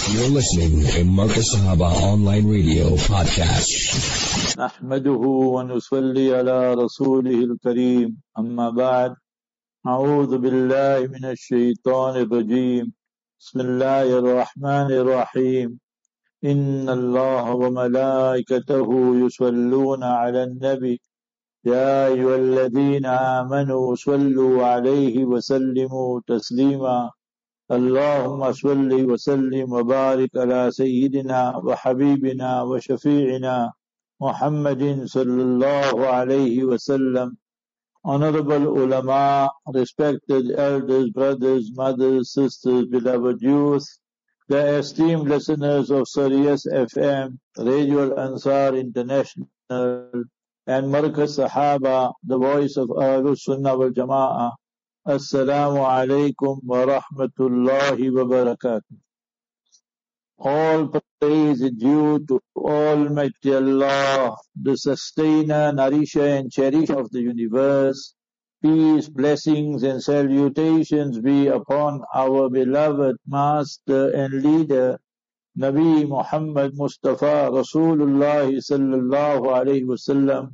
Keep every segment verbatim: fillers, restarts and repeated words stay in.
You're listening to Marcus Sahaba Online Radio Podcast. نحمده ونصلي على رسوله الكريم أما بعد أعوذ بالله من الشيطان الرجيم بسم الله الرحمن الرحيم إن الله وملائكته يصلون على النبي يا أيها الذين آمنوا صلوا عليه وسلموا تسليما اللهم صل وسلم وبارك على سيدنا وحبيبنا وشفيعنا Muhammadin sallallahu alayhi wasallam. Honorable ulama, respected elders, brothers, mothers, sisters, beloved youth, the esteemed listeners of Sirius F M, Radio Al-Ansar International, and Markaz Sahaba, the voice of Ahlus Sunnah wal Jama'ah. Assalamu alaikum wa rahmatullahi wa barakatuh. All praise is due to Almighty Allah, the sustainer, nourisher and cherisher of the universe. Peace, blessings and salutations be upon our beloved master and leader, Nabi Muhammad Mustafa Rasulullah sallallahu alayhi wasallam.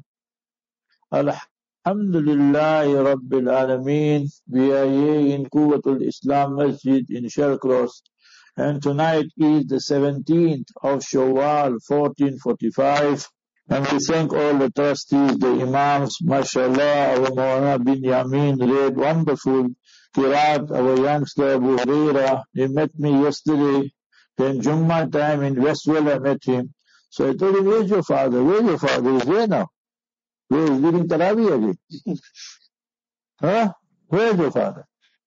Alhamdulillahi Rabbil Alameen. We are here in Quwwatul Islam Masjid in Shallcross. And tonight is the seventeenth of Shawwal, fourteen forty-five. And we thank all the trustees, the Imams, mashallah, our Mawlana bin Yamin read wonderful Qiraat, our youngster Abu Huraira. He met me yesterday. Then Jummah time in Westwell I met him. So I told him, where's your father? Where's your father? He's there now. Where is leading Taraweeh again? Huh? Where's your father?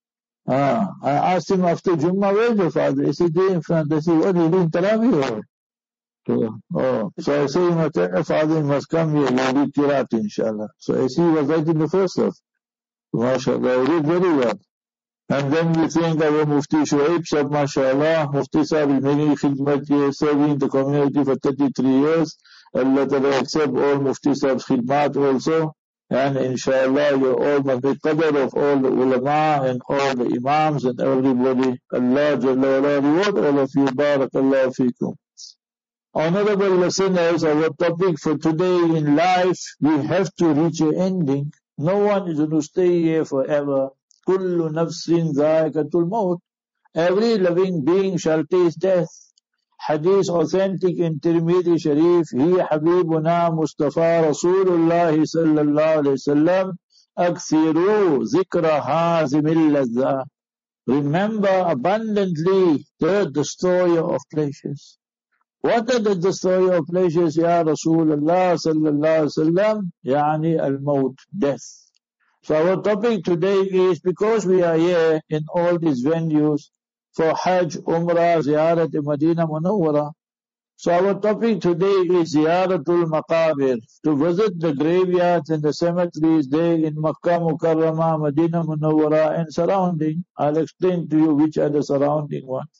Ah, I asked him after Jummah, where's your father? He said, there in front. I said, what, are you doing Taraweeh? So, oh, so I said, my tell father, you must come here, we'll read Qiraat, inshallah. So I see he was right in the first half. MashaAllah, he read very well. And then we think our Mufti Shuaib Sahib, MashaAllah, Mufti Sahib is making khidmat here, serving the community for thirty-three years. Allah Ta'ala accept all Mufti Sahib's khidmat also. And inshallah, you all must be qadr of all the ulama and all the imams and everybody. Allah Jalla wala reward all of you. Barakallahu feekum. Honorable listeners, our topic for today in life, we have to reach an ending. No one is going to stay here forever. Kullu nafsin dha'iqatul maut. Every living being shall taste death. Hadith authentic in Tirmidhi Sharif, Hi Habibuna Mustafa Rasulullah sallallahu alayhi wasallam, Akthiru zikra hazimil ladha. Remember abundantly the destroyer of pleasures. What are the destroyer of pleasures, Ya Rasulullah sallallahu alayhi wasallam? Yani al-maut, death. So our topic today is, because we are here in all these venues, for Hajj, Umrah, Ziyarat Madinah Munawwara. So our topic today is Ziyaratul Maqabir, to visit the graveyards and the cemeteries there in Makkah Mukarramah, Madinah Munawwara and surrounding. I'll explain to you which are the surrounding ones.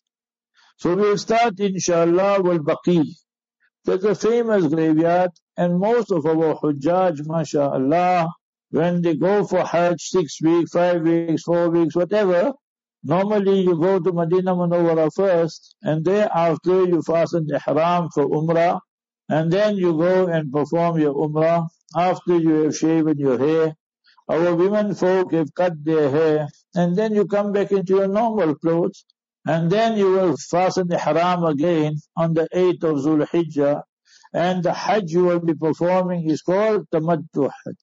So we'll start inshallah wal Baqi. There's a famous graveyard, and most of our Hujjaj, mashallah, when they go for Hajj, six weeks, five weeks, four weeks, whatever, normally you go to Madinah Munawwara first, and thereafter you fasten ihram for Umrah, and then you go and perform your Umrah after you have shaven your hair. Our women folk have cut their hair, and then you come back into your normal clothes, and then you will fasten ihram again on the eighth of Zul Hijjah, and the Hajj you will be performing is called Tamattu Hajj.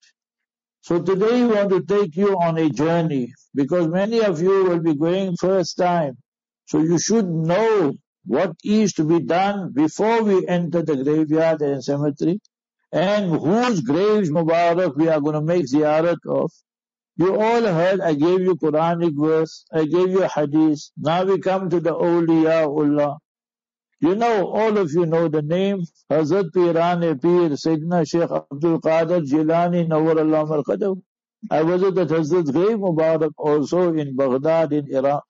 So today we want to take you on a journey, because many of you will be going first time. So you should know what is to be done before we enter the graveyard and cemetery, and whose graves Mubarak we are going to make ziyarat of. You all heard, I gave you Quranic verse, I gave you hadith. Now we come to the awliyaullah. You know, all of you know the name, Hazrat Piran Pir, Sayyidina Shaykh Abdul Qadir Jilani, Nawar Allah al-Qadr. I was at Hazrat Grave Mubarak also in Baghdad in Iraq.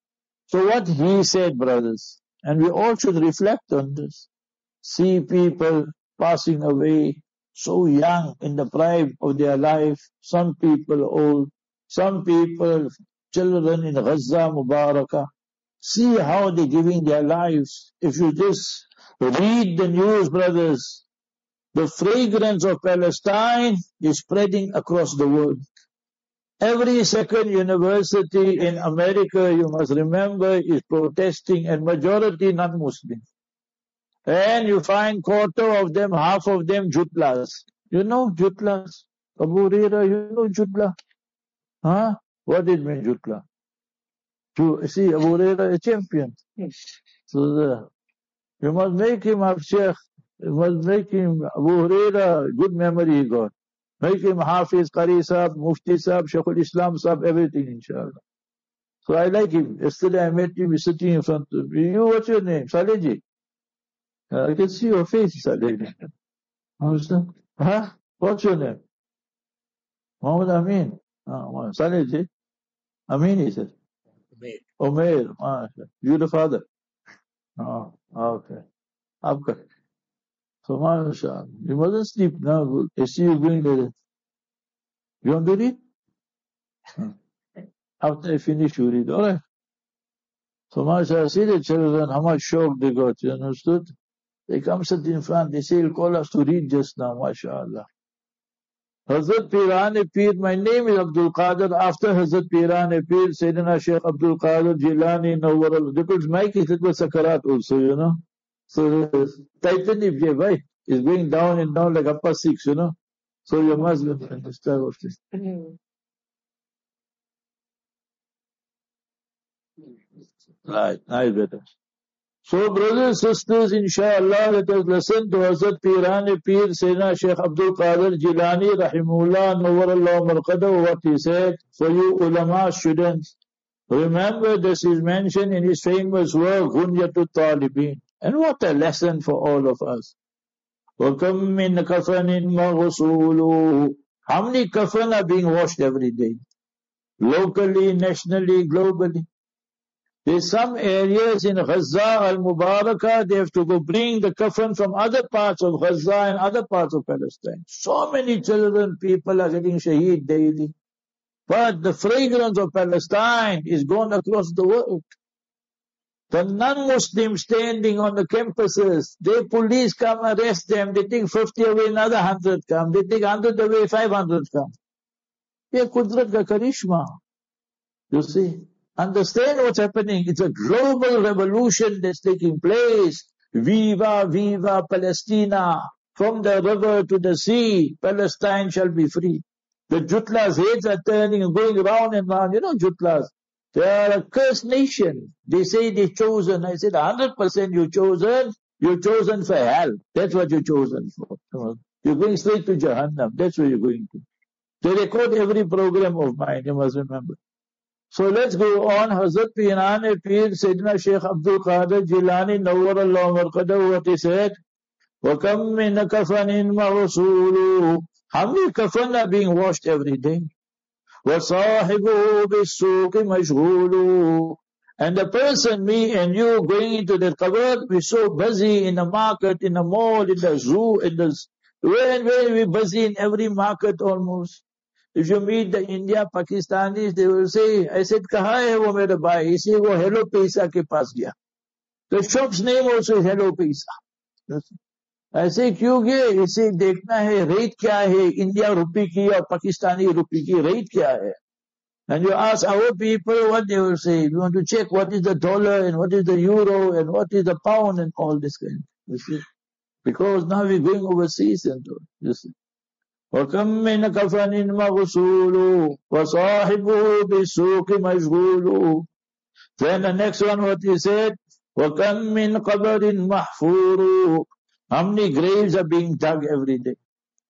So what he said, brothers, and we all should reflect on this. See people passing away so young in the prime of their life, some people old, some people children in Gaza Mubarakah. See how they're giving their lives. If you just read the news, brothers, the fragrance of Palestine is spreading across the world. Every second university in America, you must remember, is protesting, and majority non-Muslim. And you find quarter of them, half of them, Jutlas. You know Jutlas? Abu Huraira, you know Jutla? Huh? What did mean Jutla? To see Abu Huraira a champion. So the, you must make him a Sheikh. You must make him Abu Huraira, good memory he got. Make him Hafiz, Qari Sahib, Mufti Sahib, Shaykhul Islam Sahib, everything inshallah. So I like him. Yesterday I met him sitting in front of me. You, what's your name? Salehji. Uh, I can see your face, Salehji. How's that? Huh? What's your name? Muhammad Amin. Oh, Salehji. Amin, he said. Umair. Umair. Ah, you the father? Oh, okay. Okay. So, mashallah. You mustn't sleep now. I see you going there. You want to read? Hmm. After I finish, you read. Alright. So, mashallah, see the children, how much shock they got. You understood? They come sit in front. They say, he'll call us to read just now. Mashallah. Hazrat Pirane Pir, my name is Abdul Qadir. After Hazrat Pirane Pir, Sayyidina Shaykh Abdul Qadir Jilani Nawar. Because Mike is little Sakarat also, you know. So tighten if you right, it's going down and down like upper six, you know. So you must understand what this. Right, nice better. So brothers and sisters, inshallah, let us listen to Hazrat Pirane Pir Sayyidina Shaykh Abdul Qadir Jilani Rahimullah Nawwarallahu Marqadahu, what he said. For you ulama students, remember this is mentioned in his famous work Ghunyatut Talibin. And what a lesson for all of us. وَكَمْ مِنْ كَفَنٍ مَغْسُولُ. How many kafan are being washed every day? Locally, nationally, globally. There's some areas in Gaza al-Mubarakah, they have to go bring the kafan from other parts of Gaza and other parts of Palestine. So many children, people are getting shaheed daily. But the fragrance of Palestine is gone across the world. The non-Muslims standing on the campuses, their police come arrest them, they think fifty away, another one hundred come, they think one hundred away, five hundred come. Ye Qudrat ka karishma. You see, understand what's happening. It's a global revolution that's taking place. Viva, viva Palestina. From the river to the sea, Palestine shall be free. The Jutlas' heads are turning and going round and round. You know Jutlas? They are a cursed nation. They say they're chosen. I said, one hundred percent you're chosen. You're chosen for hell. That's what you're chosen for. You're going straight to Jahannam. That's where you're going to. They record every program of mine, you must remember. So let's go on. Hazrat Pirane Pir Sayyidina Shaykh Abdul Qadir Jilani Nawwarallahu Marqadahu, what he said, وَكَمْ مِنَ كَفَنٍ مَغْسُولُ. How many kafan are being washed every day? وَصَاحِبُهُ بِالسُّوقِ مَشْغُولُ. And the person, me and you, going into the qabr, we're so busy in the market, in the mall, in the zoo, in the... When, when we're busy in every market almost. If you meet the India, Pakistanis, they will say, I said, kaha hai wo mera bhai? He said, wo Hello Paisa ke paas gaya. The shop's name also is Hello Paisa. I say, kyun gaya? He said, dekhna hai, rate kya hai, India rupee ki or Pakistani rupee ki, rate kya hai? And you ask our people what they will say. We want to check what is the dollar and what is the euro and what is the pound and all this kind. You see? Because now we're going overseas and all. You see? وَكَمْ مِنَ كَفَنٍ مَغْسُولُ وَصَاحِبُهُ بِالسُّوقِ مَشْغُولُ. Then the next one what he said, وَكَمْ مِنْ قَبَرٍ مَحْفُورُ. How many graves are being dug every day?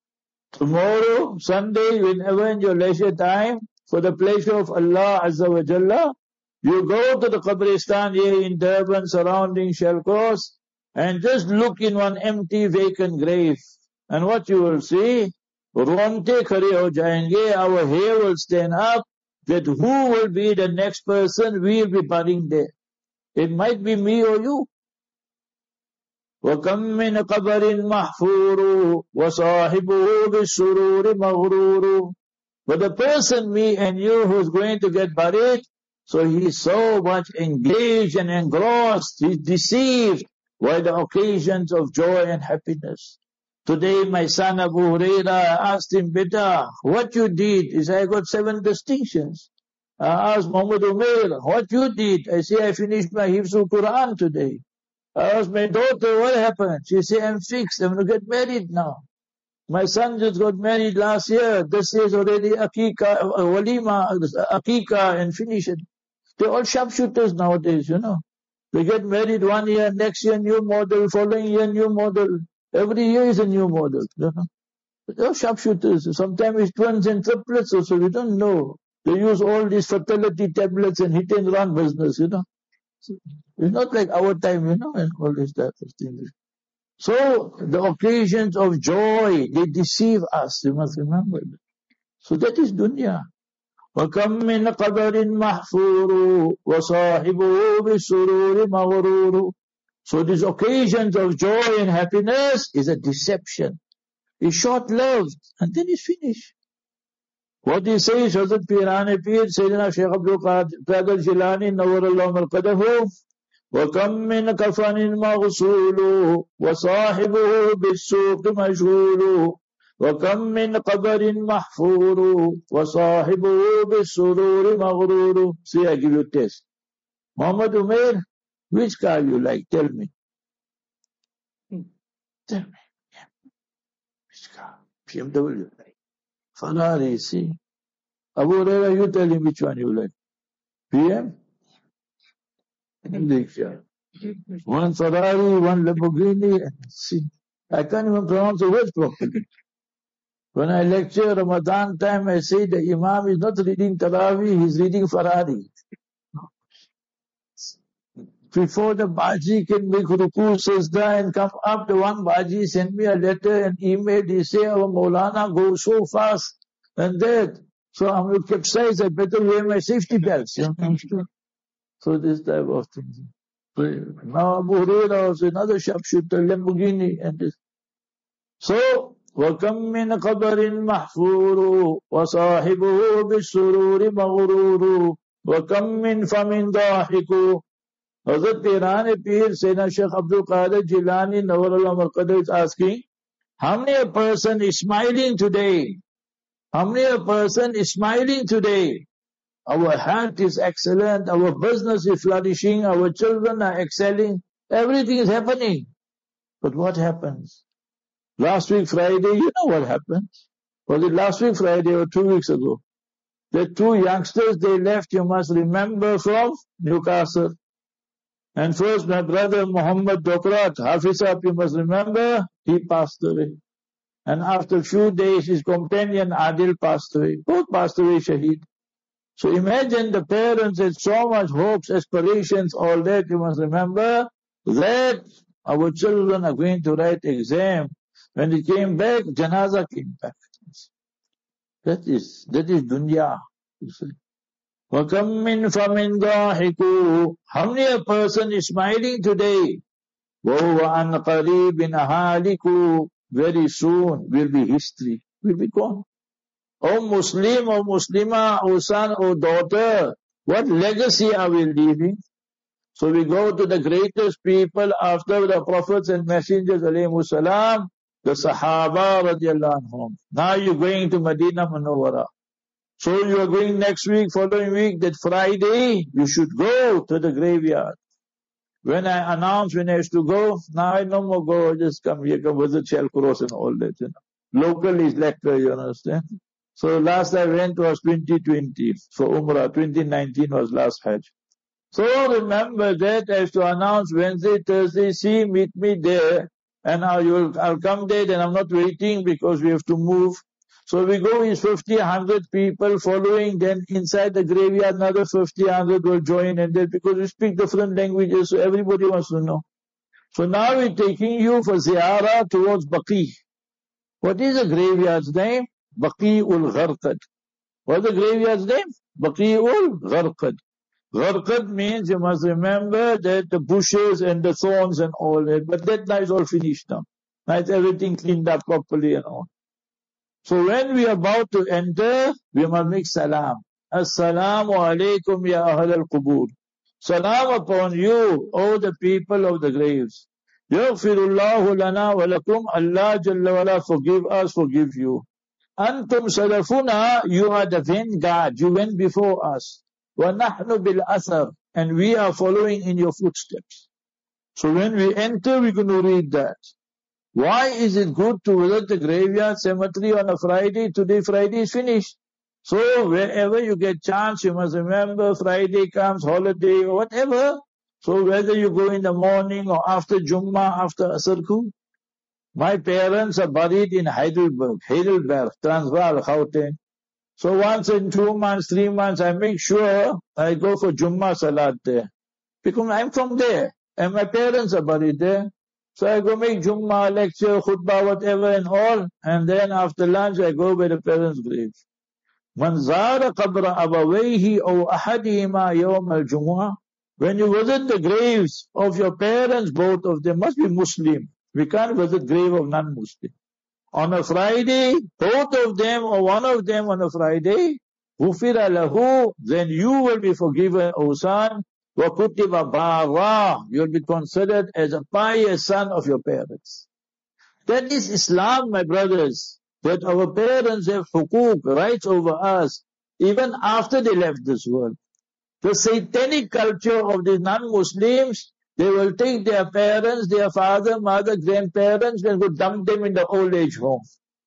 Tomorrow, Sunday, whenever in your leisure time, for the pleasure of Allah Azza wa Jalla, you go to the Qabristan here in Durban, surrounding Shell Coast, and just look in one empty vacant grave. And what you will see, Ronte khare ho jayenge, our hair will stand up, that who will be the next person we will be burying there. It might be me or you. وَكَمْ مِنْ قَبَرٍ مَحْفُورُ وَصَاحِبُهُ بِالسُّرُورِ مَغْرُورُ. But the person, me and you, who's going to get buried, So he's so much engaged and engrossed, he's deceived by the occasions of joy and happiness. Today my son Abu Huraira asked him, Beta, what you did? He said, I got seven distinctions. I asked Muhammad Umair, what you did? I say, I finished my Hifzul Quran today. I asked my daughter, what happened? She said, I'm fixed, I'm going to get married now. My son just got married last year. This year's already Akika, uh, Walima, Akika, and finish it. They're all sharpshooters nowadays, you know. They get married one year, next year new model, following year new model. Every year is a new model, you know. They're all sharpshooters. Sometimes it's twins and triplets also, we don't know. They use all these fertility tablets and hit and run business, you know. It's not like our time, you know, and all this type of things. So, the occasions of joy, they deceive us, you must remember that. So that is dunya. وَكَمْ مِنْ قَبَرٍ مَحْفُورُ وَصَاحِبُهُ بِالسُّرُورِ مَغْرُورُ. So these occasions of joy and happiness is a deception. It's short-lived, and then it's finished. What he says, Hazrat Pirane Pir, Sayyidina Shaykh Abdul Qadir Jilani, Nawwarallahu Marqadahu, وَكَمْ مِنْ كَفَنٍ مَغْسُولُ وَصَاحِبُهُ بِالسُّوقِ مَشْغُولُ وَكَمْ مِنْ قَبَرٍ مَحْفُورُ وَصَاحِبُهُ بِالسُّرُورِ مَغْرُورُ. See, I give you a test. Muhammad Umair, which car you like? Tell me. Tell me. Yeah. Which car? B M W you like? Ferrari, see. Abu Huraira, you tell him which one you like. P M? One Ferrari, one Lamborghini, and see. I can't even pronounce the words properly. When I lecture Ramadan time, I say the Imam is not reading Taraweeh, he's reading Ferrari. Before the Baji can make ruku, sajda and come up, the one Baji sent me a letter and email, he say, our Maulana goes so fast and that. So I'm going to capsize, I better wear my safety belts. You know? So this type of thing. So now Abu Hurairah was another sharpshooter, Lamborghini and this. So, وَكَمْ مِنْ قَبَرٍ مَحْفُورُ وَصَاحِبُهُ بِالسُّرُورِ مَغْرُورُ وَكَمْ مِنْ فَمٍ ضَاحِكُ. Hazrat Pirane Pir, Sayyidina Shaykh Abdul Qadir Jilani, Nawwarallahu Marqadahu, is asking, how many a person is smiling today? How many a person is smiling today? Our health is excellent, our business is flourishing, our children are excelling, everything is happening. But what happens? Last week Friday, you know what happened? Was it last week Friday or two weeks ago? The two youngsters, they left, you must remember, from Newcastle. And first my brother Muhammad Dokrat, Hafizab, you must remember, he passed away. And after a few days, his companion Adil passed away. Both passed away shaheed. So imagine the parents had so much hopes, aspirations, all that. You must remember that our children are going to write exam. When they came back, janaza came back. That is, that is dunya. You see. وَكَمْ مِنْ فَمِنْ ضَاحِكُ. How many a person is smiling today? وَهُوَ عَنْ قَرِيبٍ هَالِكُ. Very soon will be history, will be gone. O Muslim, O Muslima, O son, O daughter, what legacy are we leaving? So we go to the greatest people after the prophets and messengers, alayhimus salam, the Sahaba radiallahu anhum. Now you're going to Medina Munawwara. So you are going next week, following week, that Friday, you should go to the graveyard. When I announced when I used to go, now I no more go, just come here, come visit Shell Cross and all that, you know. Local is lecture, you understand? So last I went was twenty twenty, for Umrah, twenty nineteen was last Hajj. So remember that I have to announce Wednesday, Thursday, see, meet me there, and I'll, you'll, I'll come there, then I'm not waiting because we have to move. So we go is fifty, one hundred people following, then inside the graveyard another fifty, one hundred will join, and then because we speak different languages, so everybody wants to know. So now we're taking you for ziyarah towards Baqi. What is the graveyard's name? Baqi'ul Gharqad. What's the graveyard's name? Baqi'ul Gharqad. Gharqad means you must remember that the bushes and the thorns and all that, but that now is all finished now. Now it's everything cleaned up properly and all. So when we are about to enter, we must make salam. Assalamu alaikum ya ahl al-qubur. Salam upon you, O the people of the graves. Yaghfirullahu lana wa lakum. Allah Jalla wa ala forgive us, forgive you. Antum salafuna, you are the vanguard, you went before us. Wa nahnu bil athar, and we are following in your footsteps. So when we enter, we're going to read that. Why is it good to visit the graveyard cemetery on a Friday? Today Friday is finished. So wherever you get chance, you must remember Friday comes, holiday or whatever. So whether you go in the morning or after Jummah, after Asarku. My parents are buried in Heidelberg, Heidelberg, Transvaal, Gauteng. So once in two months, three months, I make sure I go for Jummah Salat there. Because I'm from there, and my parents are buried there. So I go make Jummah, lecture, khutbah, whatever and all, and then after lunch I go by the parents' grave. Man zara qabra abawayhi aw ahadihima yawm al-jumu'ah. When you visit the graves of your parents, both of them must be Muslim. We can't visit grave of non-Muslim. On a Friday, both of them or one of them on a Friday, ghufira lahu, then you will be forgiven, O son. Wa kutiba bara, you'll be considered as a pious son of your parents. That is Islam, my brothers. That our parents have hukuk, rights over us, even after they left this world. The satanic culture of the non-Muslims, they will take their parents, their father, mother, grandparents, and go dump them in the old age home.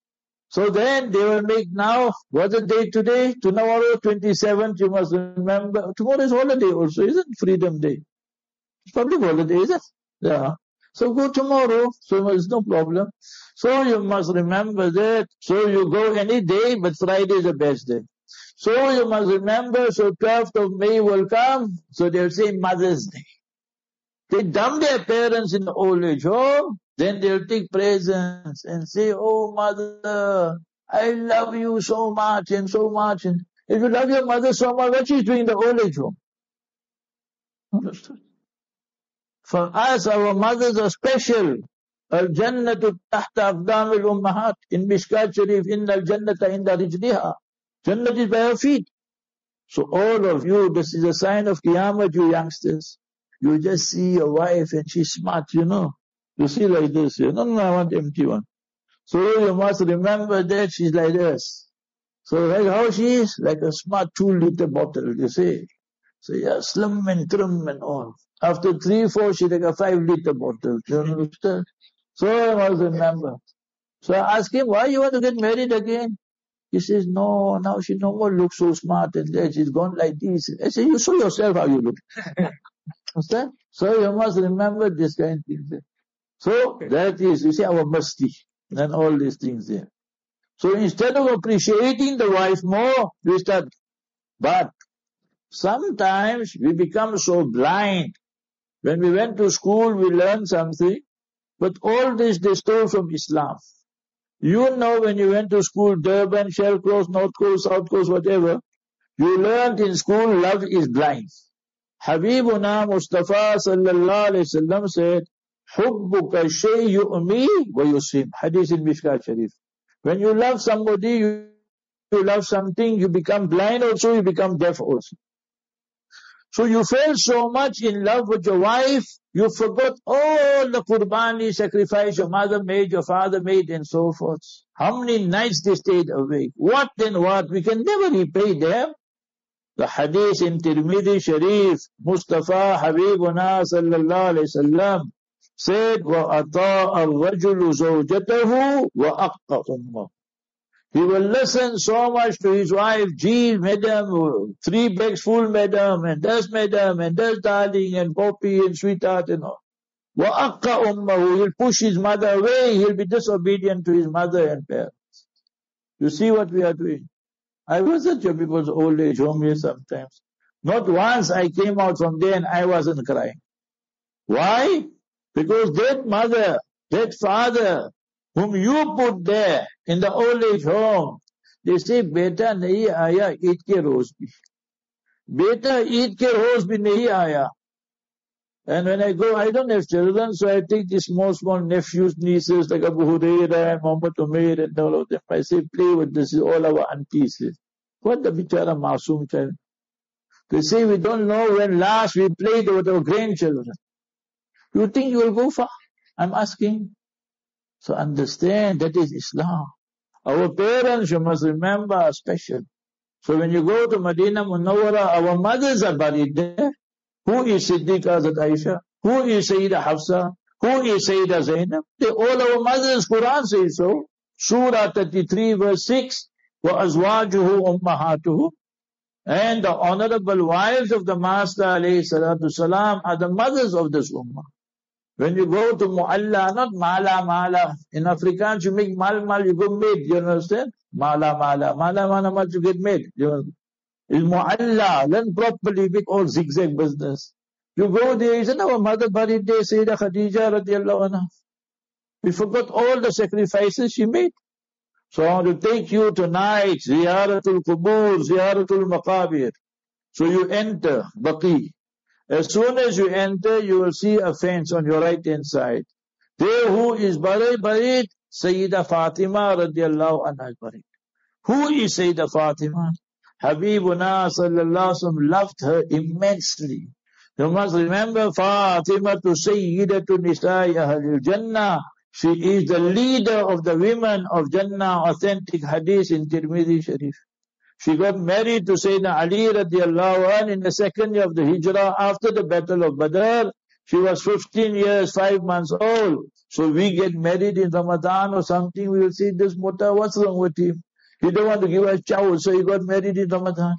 So then they will make now, what's the day today? Tomorrow, twenty-seventh, you must remember. Tomorrow is holiday also, isn't it? Freedom Day. It's public holiday, is it? Yeah. So go tomorrow, so there's no problem. So you must remember that. So you go any day, but Friday is the best day. So you must remember, so twelfth of May will come, so they'll say Mother's Day. They dump their parents in the old age home, then they'll take presents and say, oh mother, I love you so much and so much. And if you love your mother so much, what she's doing in the old age home? Understood? For us, our mothers are special. Al-Jannatu tahta aqdam al-ummahat. In Mishkat Sharif, inna al-Jannata inda rijliha. Jannat is by her feet. So all of you, this is a sign of Qiyamah, you youngsters. You just see your wife and she's smart, you know. You see like this. You know, no, I want empty one. So you must remember that she's like this. So like how she is? Like a smart two liter bottle, you see. So yeah, slim and trim and all. After three, four, she like a five liter bottle. You understand? So you must remember. So I ask him, why you want to get married again? He says, no, now she no more looks so smart and that she's gone like this. I say, you show yourself how you look. Understand? So you must remember this kind of thing. So that is, you see, our masti and all these things there. So instead of appreciating the wife more, we start. But sometimes we become so blind. When we went to school, we learned something. But all this they stole from Islam. You know when you went to school, Durban, Shell Coast, North Coast, South Coast, whatever, you learned in school, love is blind. Habibuna Mustafa sallallahu alayhi wasallam said, Hubbuka shay yu'mi wa yusim. Hadith in Mishkat Sharif. When you love somebody, you, you love something, you become blind also, you become deaf also. So you fell so much in love with your wife, you forgot all the qurbani sacrifice your mother made, your father made, and so forth. How many nights they stayed awake? What and what? We can never repay them. The hadith in Tirmidhi Sharif, Mustafa Habibuna sallallahu alayhi wasallam said, وَأَطَاءَ الرَّجُلُ زَوْجَتَهُ وَأَقَّ أُمَّهُ. He will listen so much to his wife, gee, madam, three bags full, madam, and this, madam, and this, darling, and poppy, and sweetheart, and all. وَأَقَّ أُمَّهُ. He'll push his mother away, he'll be disobedient to his mother and parents. You see what we are doing? I was at your people's old age home here sometimes. Not once I came out from there and I wasn't crying. Why? Because that mother, that father, whom you put there in the old age home, they say, beta nahi aaya, eat ke roz bhi. Beta, eat ke roz bhi nahi aaya. And when I go, I don't have children, so I take these small, small nephews, nieces, like Abu Huraira and Muhammad Umair and all of them. I say, play with this, is all our aunties. What the bichara masoom child? They say we don't know when last we played with our grandchildren. You think you will go far? I'm asking. So understand, that is Islam. Our parents, you must remember, are special. So when you go to Medina Munawwara, our mothers are buried there. Who is Siddiqa Hazrat Aisha? Who is Sayyidah Hafsa? Who is Sayyidah Zainab? They all our mothers. Quran says so. Surah thirty-three verse six. وَأَزْوَاجُهُ أُمَّهَاتُهُ. And the honorable wives of the Master alayhi salatu salam are the mothers of this ummah. When you go to Mu'alla, not Mala Mala. In Afrikaans you make Mal Mal, you go made. You understand? Mala Mala. Mala Mala Mala, you get made. You It's Mu'alla. Learn properly, big old zigzag business. You go there, isn't our mother buried there, Sayyidah Khadija radiallahu anha? We forgot all the sacrifices she made. So I want to take you tonight, Ziyaratul Qubur, Ziyaratul Maqabir. So you enter Baqi. As soon as you enter, you will see a fence on your right hand side. There who is buried, buried, Sayyidah Fatima radiallahu anha is buried. Who is Sayyidah Fatima? Habibuna sallallahu alaihi wasallam loved her immensely. You must remember, Fatima to Sayyidatu Nisa'i Ahlil Jannah. She is the leader of the women of Jannah, authentic hadith in Tirmidhi Sharif. She got married to Sayyidina Ali radiallahu anh in the second year of the Hijrah after the Battle of Badr. She was fifteen years, five months old. So we get married in Ramadan or something, we will see this Muta, what's wrong with him? He don't want to give us chow, so he got married in Ramadan.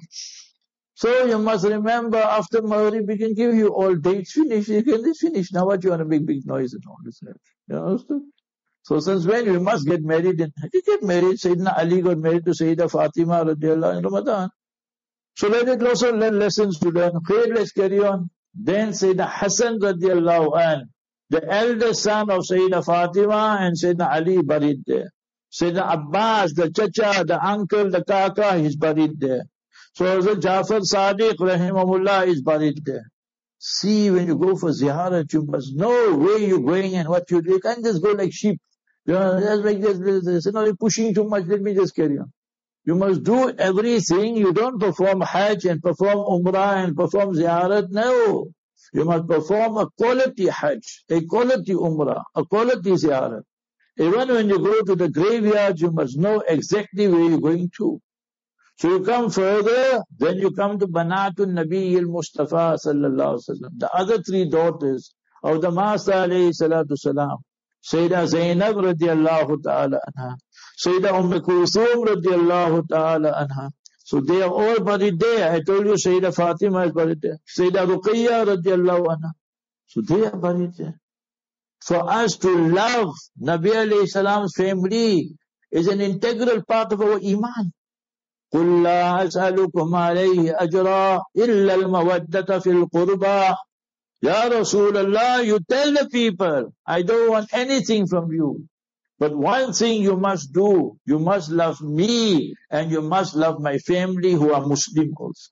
So you must remember, after Maghrib, we can give you all dates, finish, you can just finish. Now what you want to make big noise and all this? You understand? So since when we must get married in, you get married, Sayyidina Ali got married to Sayyidah Fatima radiallahu in Ramadan. So let it also learn lessons to learn. Okay, let's carry on. Then Sayyidina Hassan radiallahu an, the eldest son of Sayyidah Fatima and Sayyidina Ali buried there. Sayyidina Abbas, the chacha, the uncle, the kaka, he's buried there. So Hazrat Jafar Sadiq rahimahullah is buried there. See, when you go for ziyarat, you must know where you're going and what you do. You can't just go like sheep. You know, just like this, this, this. You know, you're pushing too much, let me just carry on. You must do everything. You don't perform Hajj and perform Umrah and perform ziyarat. No. You must perform a quality Hajj, a quality Umrah, a quality ziyarat. Even when you go to the graveyard, you must know exactly where you're going to. So you come further, then you come to Banatun Nabi al-Mustafa sallallahu alaihi wasallam. The other three daughters of the Master alayhi salatu salam. Sayyidah Zainab radiallahu ta'ala anha. Sayyidah Umm Kulthum radiallahu ta'ala anha. So they are all buried there. I told you Sayyidah Fatima is buried there. Sayyidah Ruqayya radiallahu anha. So they are buried there. For us to love Nabi alayhi salam's family is an integral part of our iman. قُلْ لَا أَسْأَلُكُمْ عَلَيْهِ أَجْرًا إِلَّا الْمَوَدَّةَ فِي الْقُرْبَى. Ya Rasulullah, you tell the people, I don't want anything from you. But one thing you must do, you must love me and you must love my family who are Muslim also.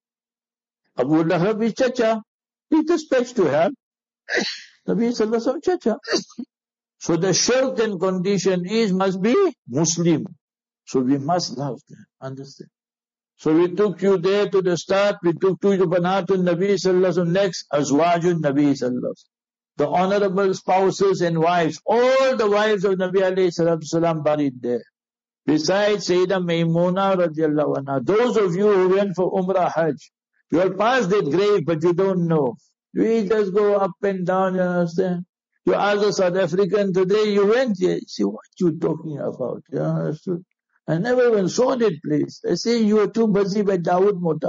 Abu Lahab is chacha. He expects to have Nabi Sallallahu Alaihi Wasallam chacha. So the shart and condition is, must be Muslim. So we must love them. Understand? So we took you there to the start, we took you to Banatun Nabi Sallallahu Alaihi Wasallam, next Azwajun Nabi Sallallahu Alaihi Wasallam. The honorable spouses and wives, all the wives of Nabi alayhi salatu salam buried there. Besides Sayyidah Maymuna radiallahu anha. Those of you who went for Umrah Hajj, you are past that grave but you don't know. We just go up and down, you understand? You ask a South African today, you went here, see what you talking about, you understand? I never even saw that place. They say you were too busy by Dawood Mota.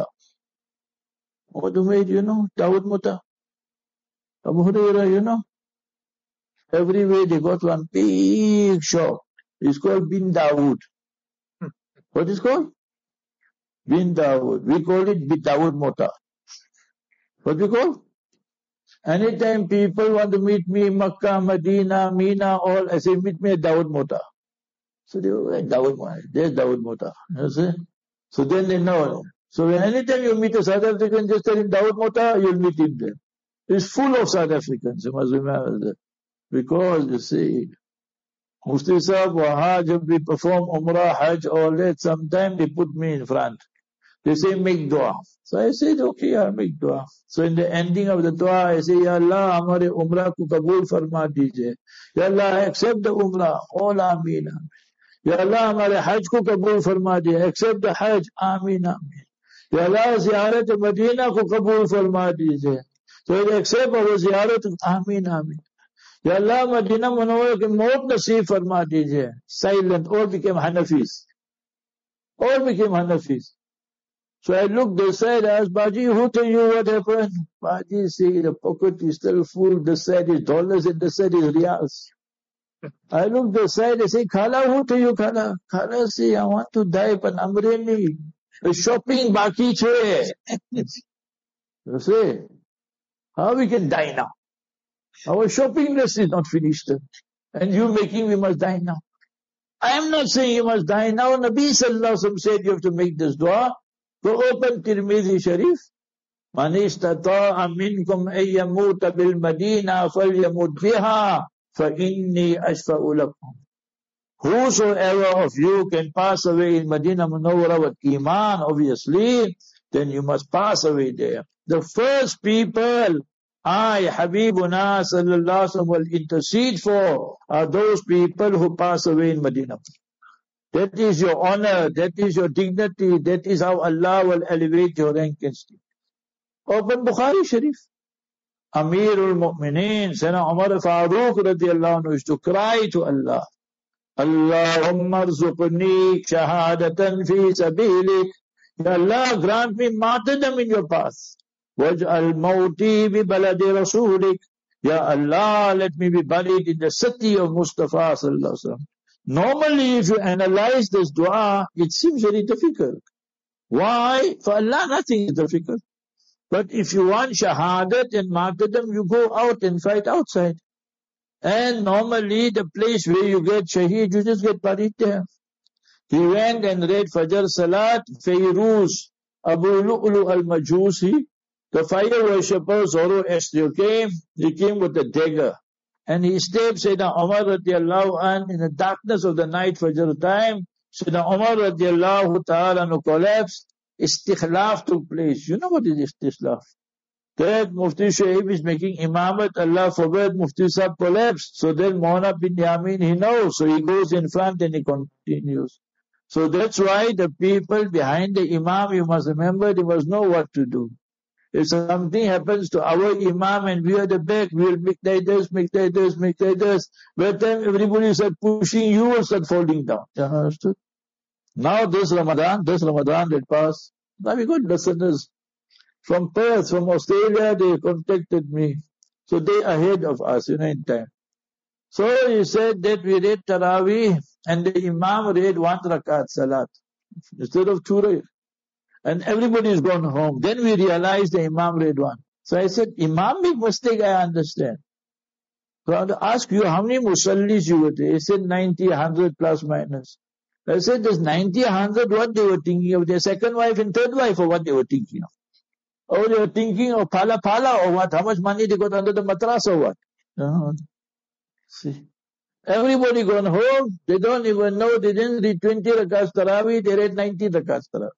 What do made, you know, Dawood Mota? Abu Hurairah, you know. Everywhere they got one big shop. It's called Bin Dawood. What is it called? Bin Dawood. We call it Bin Dawood Mota. What we call? Anytime people want to meet me in Makkah, Medina, Mina, all, I say meet me at Dawood Mota. So they go, hey, Dawood Mota. There's Dawood Mota. You see? So then they know. So when anytime you meet a South African, just tell him Dawood Mota, you'll meet him there. It's full of South Africans, you must remember that. Because, you see, Mufti Sahab, waha, jab we perform Umrah, Hajj, all that, sometimes they put me in front. They say, make dua. So I said, okay, I'll make dua. So in the ending of the dua, I say, Ya Allah, hamare umrah ko kabul farma dijiye. Ya Allah, accept the umrah. All ameen. Ya Allah, hamare hajj ko kabul farma dijiye. Accept the hajj. Ameen, ameen. Ya Allah, ziyarat Madina ko kabul farma dijiye. So accept our ziyarat. Ameen, ameen. Ya Allah, Madina Munawwara ke maut naseeb farma dijiye. Silent. All became Hanafis. All became Hanafis. So I looked, they said, I asked Baji, who tell you what happened? Baji said, the pocket is still full, the side is dollars and the side is riyals. I looked the side, I say, Khala, who tell you, Khala? Khala say, I want to die, but I'm really shopping baki chhe. You say, how we can die now? Our shopping list is not finished. And you making we must die now. I am not saying you must die now. Nabi Sallallahu Alaihi Wasallam said you have to make this dua. Go open Tirmidhi Sharif. Man istata'a minkum an yamuta bil Madina falyamut biha fa inni ashfa'u lakum. Whosoever of you can pass away in Madina Munawwara with Iman, obviously, then you must pass away there. The first people I, Habibuna Sallallahu Alaihi Wasallam, will intercede for are those people who pass away in Madina. That is your honor, that is your dignity, that is how Allah will elevate your rank and state. Open Bukhari Sharif. Amirul Mu'mineen, Sayyidina Umar Farooq radiallahu anhu, used to cry to Allah, Allahumma rzuqni shahadatan fi sabilik. Ya Allah, grant me martyrdom in your path. Waj'al mawti bi baladi rasulik. Ya Allah, let me be buried in the city of Mustafa Sallallahu Alaihi Wasallam. Normally, if you analyze this dua, it seems very difficult. Why? For Allah, nothing is difficult. But if you want shahadat and martyrdom, you go out and fight outside. And normally, the place where you get shaheed, you just get buried there. He went and read Fajr Salat, Fayruz, Abu Lu'lu al-Majusi, the fire worshipper, Zoroaster came, he came with a dagger. And he stabbed Sayyidina Umar radiallahu anh in the darkness of the night, Fajr time. Sayyidina Umar radiallahu ta'ala anhu collapsed. Istikhlaf took place. You know what is istikhlaf? That Mufti Shuaib is making imamat, Allah forbid Mufti Sahib collapsed. So then Maulana bin Yamin, he knows. So he goes in front and he continues. So that's why the people behind the imam, you must remember, they must know what to do. If something happens to our imam and we are the back, we will make like this, make like this, make like this. By the time everybody start pushing, you will start falling down. You understood? Now this Ramadan, this Ramadan that passed, now we got listeners from Perth, from Australia, they contacted me. So they are ahead of us, you know, in time. So he said that we read Taraweeh and the imam read one rakat salat instead of two rakat. And everybody is gone home. Then we realized the Imam read one. So I said, Imam make mistake, I understand. So I want to ask you, how many musallis you were there? He said ninety, one hundred plus minus. I said, this ninety, one hundred, what they were thinking of? Their second wife and third wife, or what they were thinking of? Or they were thinking of pala pala, or what? How much money they got under the matras, or what? Uh, see. Everybody gone home, they don't even know, they didn't read twenty rakats Tarawih, they read ninety rakats Tarawih.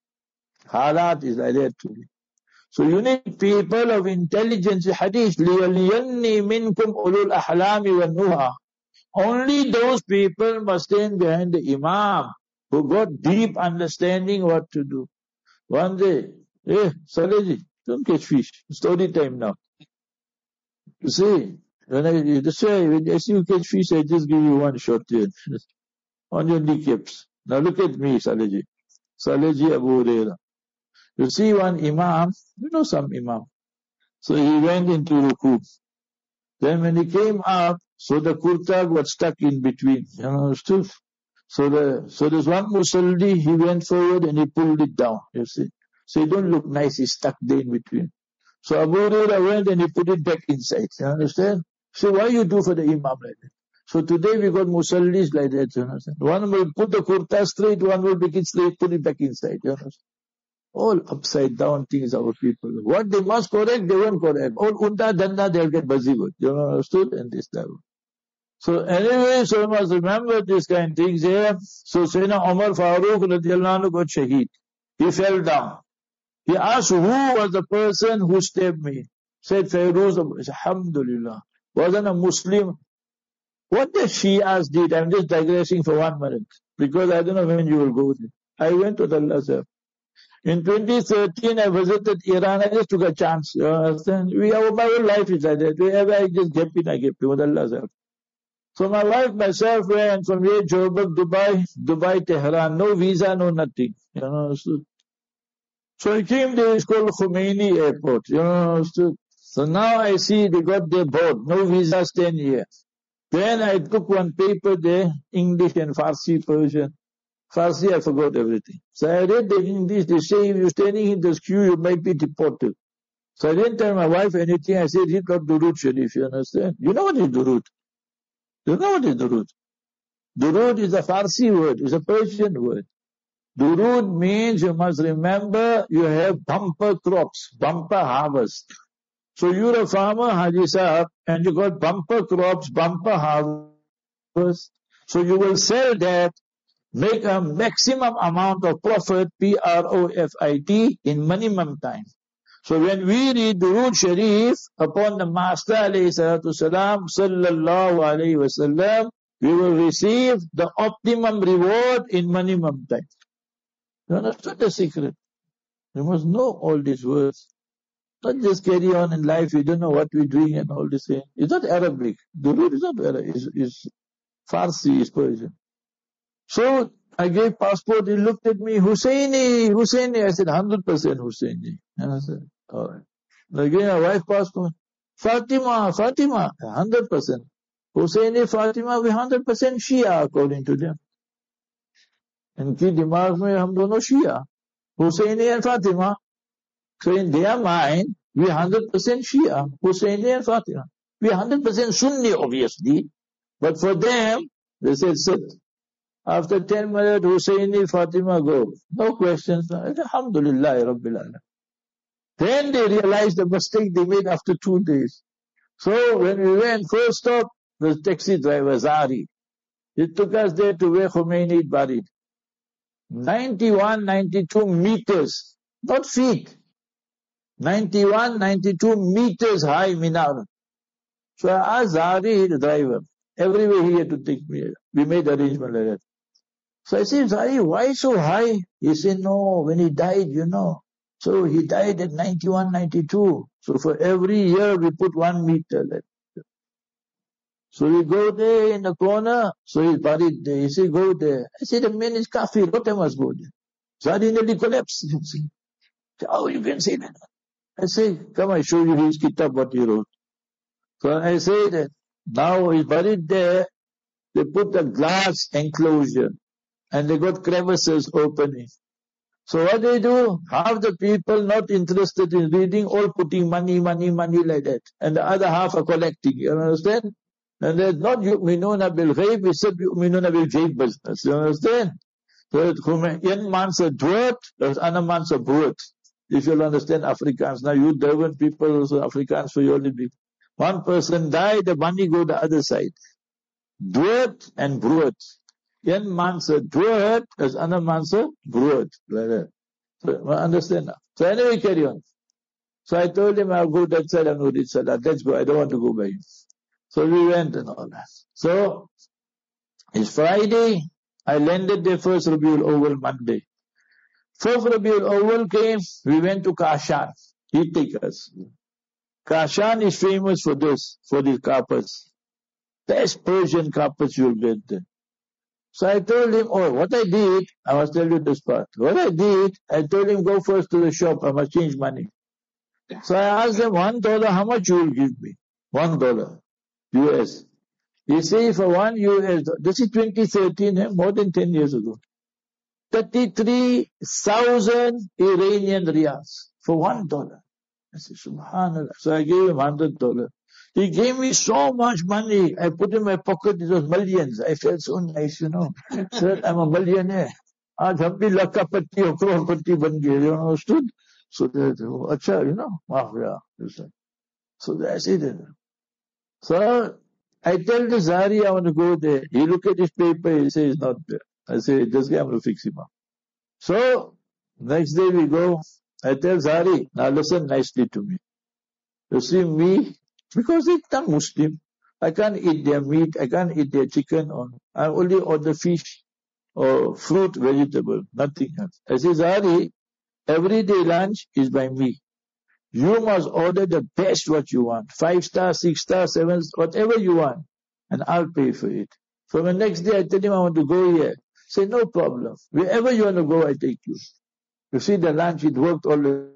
Halat is like that too. So you need people of intelligence. Hadith, لِيَلْيَنِّي مِنْكُمْ أُولُو الْأَحْلَامِ وَالنُّهَى. Only those people must stand behind the Imam who got deep understanding what to do. One day, eh, Salehji, don't catch fish. Story time now. You see, when I, that's why when I see you catch fish, I just give you one shot here. On your kneecaps. Now look at me, Salehji. Salehji Abu Hurairah. You see one Imam, you know some Imam. So he went into ruku. Then when he came up, so the kurta got stuck in between. You understood? So the so there's one musalli, he went forward and he pulled it down. You see? So it don't look nice, he's stuck there in between. So Abu Hurairah went and he put it back inside. You understand? So why you do for the Imam like that? So today we got musallis like that. You understand? One will put the kurta straight, one will make it straight, put it back inside. You understand? All upside down things our people. What they must correct, they won't correct. All unta danda, they'll get busy with. You know, understood? And this level. So anyway, so you must remember this kind of things here. So Sayyidina Umar Farooq radiallahu anhu got shaheed. He fell down. He asked, who was the person who stabbed me? Said Fairuz, alhamdulillah, wasn't a Muslim. What the Shias did, I'm just digressing for one minute, because I don't know when you will go there. I went to the Allah Sahib. In twenty thirteen, I visited Iran. I just took a chance. You understand? We have, my whole life is like that. Wherever I just get in, I get in with Allah Sahib. So my wife, myself, went from here, Joburg, Dubai, Dubai, Tehran. No visa, no nothing. You know. So, so I came there, it's called Khomeini Airport. You know. So, so now I see they got their board. No visa, ten years. Then I took one paper there, English and Farsi, Persian. Farsi, I forgot everything. So I read the English, they say if you're standing in this queue, you might be deported. So I didn't tell my wife anything, I said, read not Durud Sharif, you understand? You know what is Durud? You know what is Durud? Durud is a Farsi word, it's a Persian word. Durud means you must remember you have bumper crops, bumper harvest. So you're a farmer, Haji Sahab, and you got bumper crops, bumper harvest. So you will sell that, make a maximum amount of profit, P R O F I T, in minimum time. So when we read Durud Sharif upon the Master alayhi salatu salam, sallallahu alayhi wasallam, we will receive the optimum reward in minimum time. You understand the secret? You must know all these words. Not just carry on in life, you don't know what we're doing and all this thing. It's not Arabic. Durud is not Arabic, it's, it's Farsi, it's Persian. So I gave passport, he looked at me, Husseini, Husseini. I said, one hundred percent Husseini. And I said, alright. I gave my wife passport, Fatima, Fatima, one hundred percent. Husseini, Fatima, we one hundred percent Shia according to them. इनकी दिमाग में हम दोनों Shia, Husseini and Fatima. So in their mind, we one hundred percent Shia, Husseini and Fatima. We one hundred percent Sunni, obviously. But for them, they said, sit. After ten minutes, Husseini, Fatima go. No questions. Alhamdulillah, Rabbil Alam. Then they realized the mistake they made after two days. So when we went, first stop, the taxi driver, Zari. He took us there to where Khomeini is buried. ninety-one, ninety-two meters, not feet. ninety-one, ninety-two meters high minar. So I asked Zari, the driver, everywhere he had to take me. We made arrangement like that. So I said, Zari, why so high? He said, no, when he died, you know. So he died at ninety-one, ninety-two. So for every year we put one meter. Like so we go there in the corner. So he's buried there. He said, go there. I said, the man is kafir. What I must go there? Zari nearly collapsed. Oh, you can say that. I say, come I show you his kitab, what he wrote. So I say that now he's buried there. They put a glass enclosure and they got crevices opening. So what they do, half the people not interested in reading, all putting money, money, money like that. And the other half are collecting, you understand? And there's not yu'minuna bil ghayb, it's yu'minuna bil jayb business, you understand? So one man's a dwert, there's another man's a brood. If you'll understand Afrikaans. Now you Durban people also Afrikaans for your living. One person died, the money go the other side. Dwert and brood. One man's a dwert, there's another man's a brood. Like that. So understand now. So anyway, carry on. So I told him I'll go that side and read Salah. Let's go, I don't want to go by you. So we went and all that. So it's Friday. I landed there first Rabiul Awwal Monday. Fourth Rabiul Awwal came, we went to Kashan. He take us. Kashan is famous for this, for these carpets. Best Persian carpets you'll get there. So I told him, oh, what I did, I must tell you this part. What I did, I told him, go first to the shop, I must change money. So I asked him, one dollar, how much you will give me? One dollar, U S. He said, for one U S, this is twenty thirteen, eh? More than ten years ago. thirty-three thousand Iranian riyals for one dollar. I said, subhanallah. So I gave him one hundred dollars. He gave me so much money. I put in my pocket, it was millions. I felt so nice, you know. Said, I'm a millionaire. Aaj hum bhi lakapatti or crorepatti ban gaye, you understood? So that, oh, acha, you know. Ah, yeah. So that's it. So I tell the Zari, I want to go there. He look at his paper, he says, not there. I say, this guy, I'm going to fix him up. So Next day we go, I tell Zari, now listen nicely to me. You see me, because it's not Muslim, I can't eat their meat, I can't eat their chicken, or I only order fish or fruit, vegetable, nothing else. I say, Zari, everyday lunch is by me. You must order the best what you want. Five star, six star, seven, whatever you want. And I'll pay for it. So the next day I tell him I want to go here. Say, no problem. Wherever you want to go, I take you. You see the lunch, it worked all the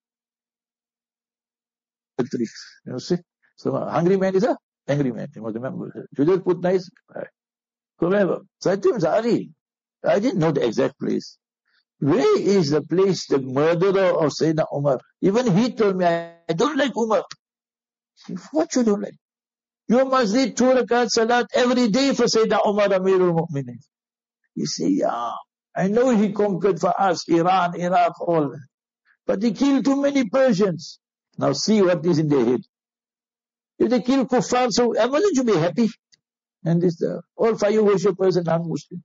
tricks. You see? So a hungry man is a angry man. You must remember. You just put nice. Whoever. So I told him, Zari, I didn't know the exact place. Where is the place, the murderer of Sayyidina Umar? Even he told me, I, I don't like Umar. What you don't like? You must read two rakat salat every day for Sayyidina Umar Amirul Mu'minin. You say, yeah, I know he conquered for us, Iran, Iraq, all. But he killed too many Persians. Now see what is in their head. If they kill kuffar, so wouldn't you be happy? And this, uh, all fire worshippers are non-Muslim.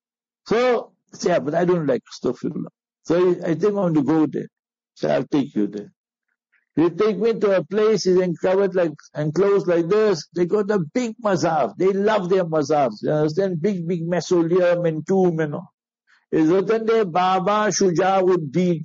So, yeah, but I don't like astaghfirullah. So I think I want to go there. So I'll take you there. You take me to a place is covered like enclosed like this. They got a big mazar. They love their mazars. You understand? Big, big mausoleum and tomb and all. It's written there, Baba Shuja'uddin.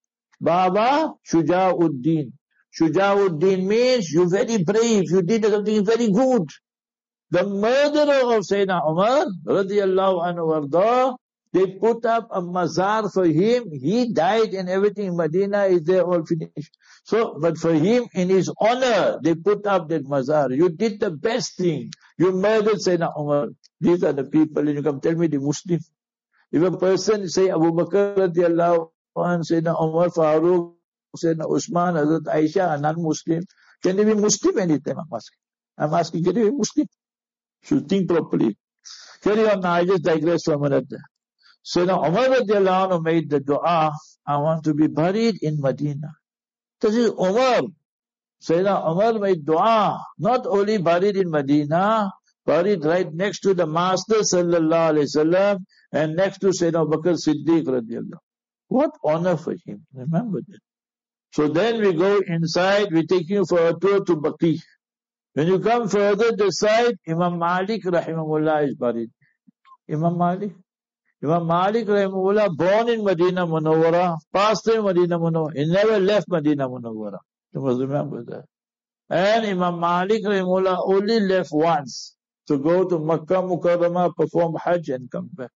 Baba Shuja'uddin. Shuja'uddin means you're very brave. You did something very good. The murderer of Sayyidina Umar, radiyallahu anhu warda, they put up a mazar for him. He died and everything in Medina is there all finished. So, but for him, in his honor, they put up that mazar. You did the best thing. You murdered Sayyidina Umar. These are the people, and you come tell me the Muslim. If a person say Abu Bakr radiallahu anhu, Sayyidina Umar, Farooq, Sayyidina Usman, Hazrat Aisha, a non-Muslim, can they be Muslim anytime? I'm asking. I'm asking, can they be Muslim? Should think properly. Carry on now, I just digress for a minute. Sayyidina Umar radiallahu anhu made the dua, I want to be buried in Medina. This is Umar. Sayyidina Umar made dua, not only buried in Medina, buried right next to the Master sallallahu alayhi wasallam and next to Sayyidina Abu Bakr Siddiq radiallahu. What honor for him. Remember that. So then we go inside, we take you for a tour to Baqi. When you come further this side, Imam Malik rahimahullah is buried. Imam Malik. Imam Malik rahimahullah, born in Medina Munawwara, passed through Medina Munawwara. He never left Medina Munawwara. You must remember that. And Imam Malik rahimahullah only left once to go to Makkah Mukarramah, perform Hajj and come back.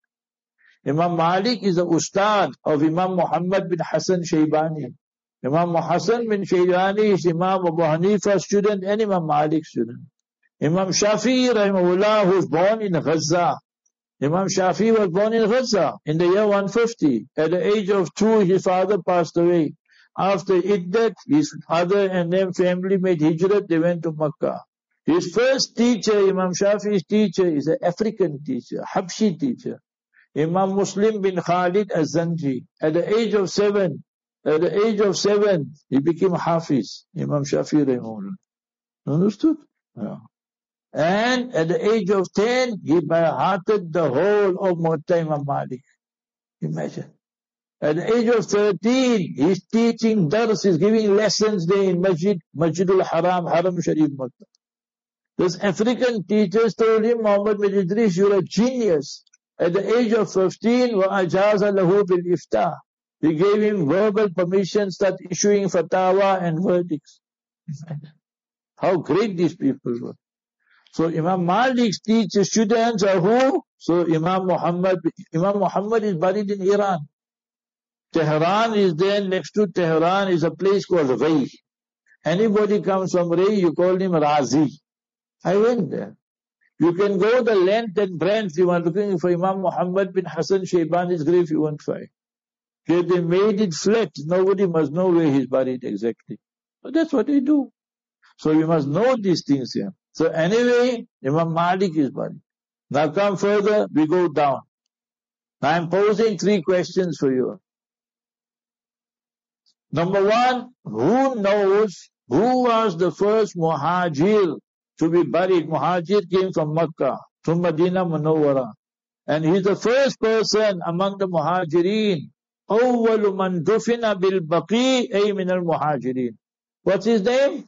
Imam Malik is the ustad of Imam Muhammad bin Hassan Shaybani. Imam Hassan bin Shaybani is Imam Abu Hanifa's student and Imam Malik's student. Imam Shafi'i rahimahullah, who was born in Gaza. Imam Shafi'i was born in Gaza in the year one fifty. At the age of two, his father passed away. After Iddat, his father and their family made hijrat, they went to Makkah. His first teacher, Imam Shafi'i's teacher, is an African teacher, Habshi teacher. Imam Muslim bin Khalid az-Zanji. At the age of seven, at the age of seven, he became Hafiz, Imam Shafi'i rahimahullah. Understood? Yeah. And at the age of ten, he by-hearted the whole of Muwatta Imam Malik. Imagine. At the age of thirteen, he's teaching dars, he's giving lessons there in Masjid, Masjidul Haram, Haram Sharif Makkah. Those African teachers told him, Muhammad bin Idris, you're a genius. At the age of fifteen, وَأَجَازَ لَهُ بِالْإِفْتَاءِ. He gave him verbal permission, start issuing fatwa and verdicts. How great these people were. So Imam Malik's teacher students are who? So Imam Muhammad, Imam Muhammad is buried in Iran. Tehran is there, next to Tehran is a place called Ray. Anybody comes from Ray, you call him Razi. I went there. You can go the length and breadth, you are looking for Imam Muhammad bin Hassan Shaybani's grave, you won't find. Here they made it flat, nobody must know where he's buried exactly. But that's what they do. So you must know these things here. So anyway, Imam Malik is buried. Now come further, we go down. Now I'm posing three questions for you. Number one, who knows who was the first Muhajir to be buried? Muhajir came from Makkah, from Medina Munawwara. And he's the first person among the Muhajirin أول من دفن بالبقيع أي من المهاجرين. What's his name?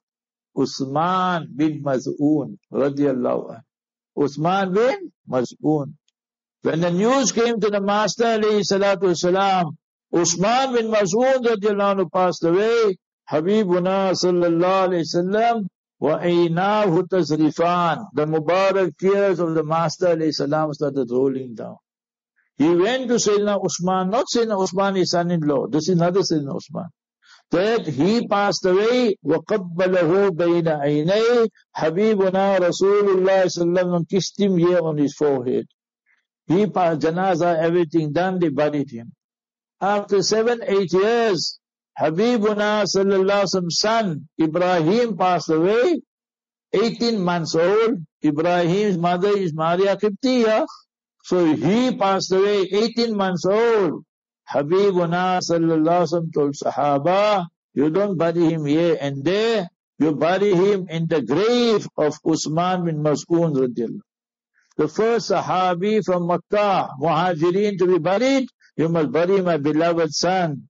Usman bin Maz'un radiallahu anhu. Usman bin Maz'un. When the news came to the Master alayhi salatu wasalam, Usman bin Maz'un radiallahu anhu passed away, Habibuna sallallahu alayhi wasallam wa aynahu tazrifan. The Mubarak tears of the Master alayhi salam started rolling down. He went to Sayyidina Usman, not Sayyidina Usman, his son-in-law. This is another Sayyidina Usman. That he passed away, وَقَبَّلَهُ بَيْنَ عَيْنَيْهِ. Habibuna Rasulullah sallallahu kissed him here on his forehead. He passed janaza, everything done, they buried him. After seven, eight years, Habibuna sallallahu son, Ibrahim passed away, eighteen months old. Ibrahim's mother is Maria Qibtiyah. So he passed away eighteen months old. Habibuna sallallahu alaihi wasallam told Sahaba, you don't bury him here and there, you bury him in the grave of Usman bin Maz'un radiallahu. The first Sahabi from Makkah, Muhajirin to be buried, you must bury my beloved son.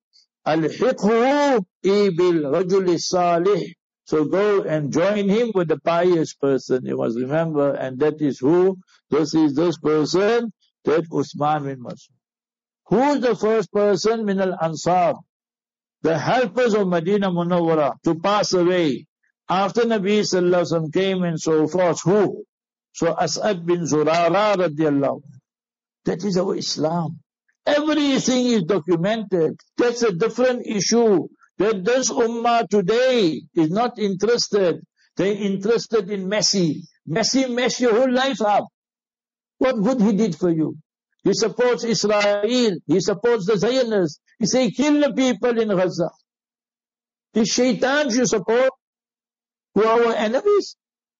Al-Hiqhu ibil rajul salih. So go and join him with the pious person, you must remember, and that is who? This is this person, that Usman bin Maz'un. Who is the first person? Min al-Ansar, the helpers of Medina Munawwara, to pass away. After Nabi sallallahu alaihi wasallam came and so forth, who? So As'ad bin Zurara radiallahu. That is our Islam. Everything is documented. That's a different issue. That this ummah today is not interested. They're interested in Messi. Messi messed your whole life up. What good he did for you? He supports Israel. He supports the Zionists. He say kill the people in Gaza. These shaitans you support, who are our enemies.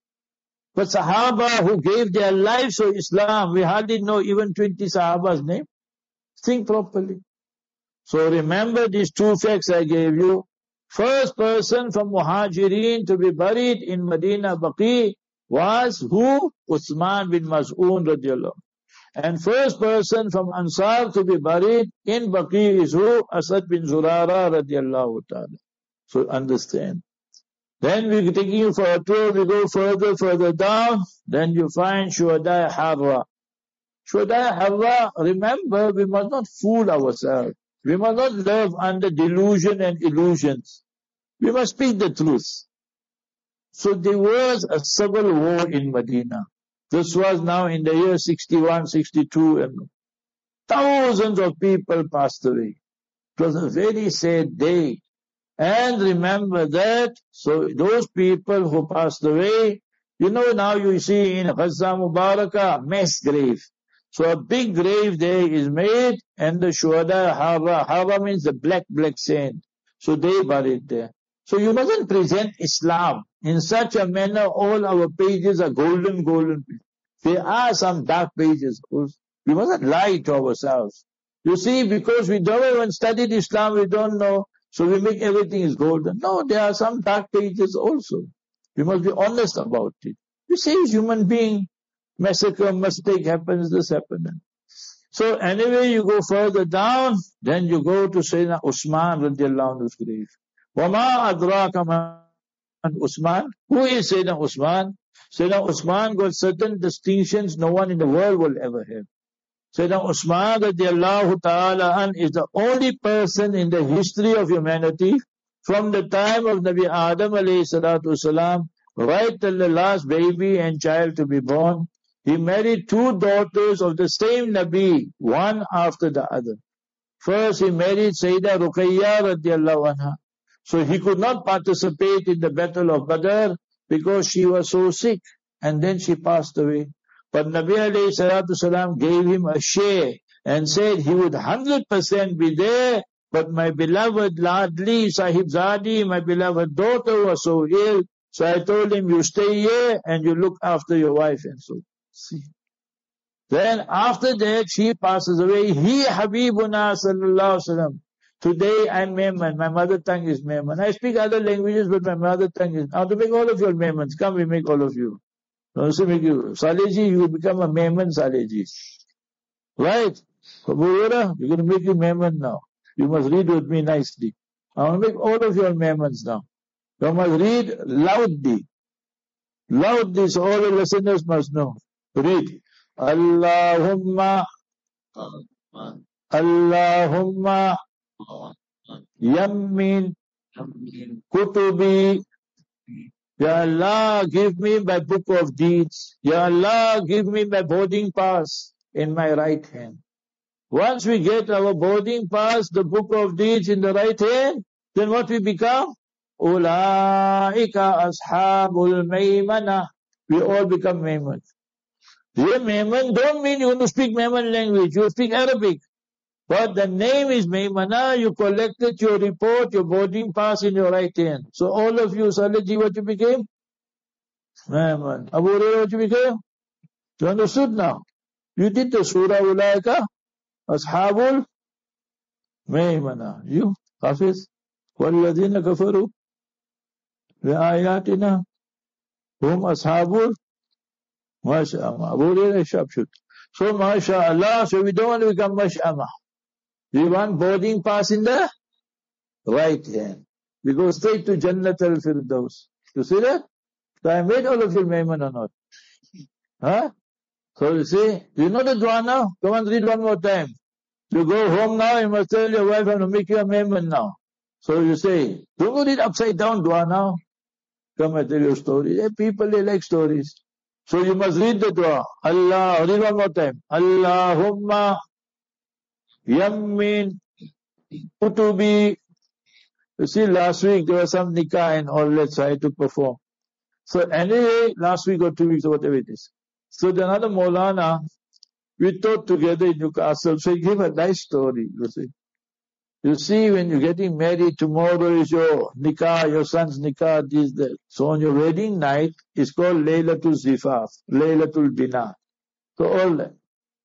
But Sahaba who gave their lives for Islam, we hardly know even twenty Sahaba's name. Think properly. So remember these two facts I gave you. First person from Muhajirin to be buried in Medina Baqi was who? Usman bin Maz'un radiallahu. And first person from Ansar to be buried in Baqi is who? Asad bin Zurara radiallahu ta'ala. So understand. Then we're taking you for a tour, we go further, further down, then you find Shuhada Harra. Shuhada Harra, remember, we must not fool ourselves. We must not live under delusion and illusions. We must speak the truth. So there was a civil war in Medina. This was now in the year sixty-one, sixty-two, and thousands of people passed away. It was a very sad day. And remember that, so those people who passed away, you know now you see in Gaza Mubarakah, mass grave. So a big grave there is made, and the Shuhada Harra. Harra means the black, black sand. So they buried there. So you mustn't present Islam in such a manner all our pages are golden, golden. There are some dark pages. We mustn't lie to ourselves. You see, because we don't even studied Islam, we don't know, so we make everything is golden. No, there are some dark pages also. We must be honest about it. You see, human being, massacre, mistake happens, this happens. So anyway, you go further down, then you go to Sayyidina Usman radiallahu anhu's grave. Wama adraka man Usman. Who is Sayyidina Usman? Sayyidina Usman got certain distinctions no one in the world will ever have. Sayyidina Usman radiallahu ta'ala an is the only person in the history of humanity from the time of Nabi Adam alayhi salatu wasalam right till the last baby and child to be born. He married two daughters of the same Nabi, one after the other. First he married Sayyidah Ruqayya radiallahu anha. So he could not participate in the battle of Badr because she was so sick, and then she passed away. But Nabi alayhi salatu salam gave him a share and said he would one hundred percent be there, but my beloved Ladli Sahibzadi, my beloved daughter was so ill, so I told him, you stay here and you look after your wife and so. See. Then after that she passes away. He Habibuna sallallahu alaihi wasallam. Today I'm Memon, my mother tongue is Memon. I speak other languages but my mother tongue is, now to make all of you Memons, come we make all of you. Also make you, Saleji, you will become a Memon Saleji. Right? You're going to make you Memon now. You must read with me nicely. I will make all of your Memons now. You must read loudly. Loudly, so all the listeners must know. Read. Allahumma, Allahumma, Yammin, Kutubi, Ya Allah, give me my book of deeds. Ya Allah, give me my boarding pass in my right hand. Once we get our boarding pass, the book of deeds in the right hand, then what we become? Ulaika ashabul maymana. We all become Mayman. Here Mayman don't mean you want to speak Mayman language, you speak Arabic. But the name is Maymana, you collected your report, your boarding pass in your right hand. So all of you, Salihji, what you became? Mayman. Abu Hurairah, what you became? You understood now? You did the surah Ulaika ashabul maymana. You, Hafiz, وَالَّذِينَ كَفَرُوا بِآيَاتِنَا هُمْ أَصْحَابُ مَشْأَمَةِ. Abu Hurairah sharpshoot. So, mashallah, so we don't want to become mash'amah. We want boarding pass in the right hand. We go straight to Jannat al-Firdaus. You see that? So I made all of you Mayman or not? Huh? So you see, you know the dua now? Come on, read one more time. You go home now, you must tell your wife, I'm going to make you a Mayman now. So you say, don't read upside down dua now. Come and tell your story. Hey, people, they like stories. So you must read the dua. Allah, read one more time. Allahumma Yammin Kutubi. You see, last week there was some nikah and all that, so I had to perform. So anyway, last week or two weeks or whatever it is. So the another Maulana, we taught together in Newcastle, so he gave a nice story, you see. You see, when you're getting married, tomorrow is your nikah, your son's nikah, this, that. So on your wedding night, it's called Laylatul Zifaf, Laylatul Bina. So all that.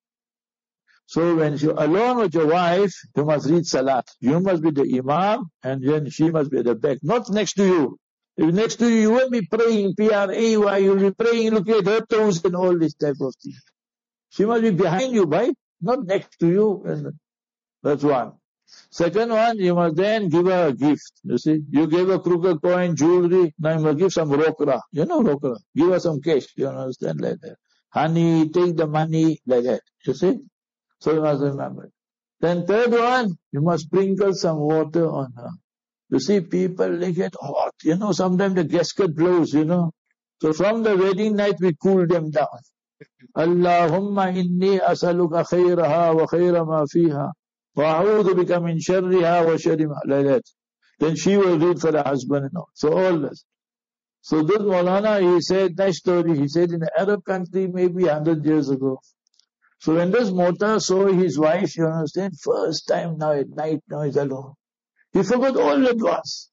So when you're alone with your wife, you must read Salat. You must be the Imam, and then she must be at the back, not next to you. If next to you, you won't be praying, P R A Y, you'll be praying, look at her toes and all this type of thing. She must be behind you, right? Not next to you. And that's one. Second one, you must then give her a gift. You see, you gave a crooked coin, jewelry, now you must give some rokra. You know rokra. Give her some cash. You understand, like that. Honey, take the money, like that. You see? So you must remember. Then third one, you must sprinkle some water on her. You see, people, they get hot. You know, sometimes the gasket blows, you know. So from the wedding night, we cool them down. Allahumma inni asaluka khayraha wa khayra ma fiha. وَأَعُوذُ بِكَ مِنْ شَرِّهَا وَشَرِّ مَا, like that. Then she will read for the husband and all. So all this. So this Maulana, he said, nice story. He said in the Arab country, maybe a hundred years ago. So when this Mota saw his wife, you understand, first time now at night, now he's alone. He forgot all the du'as.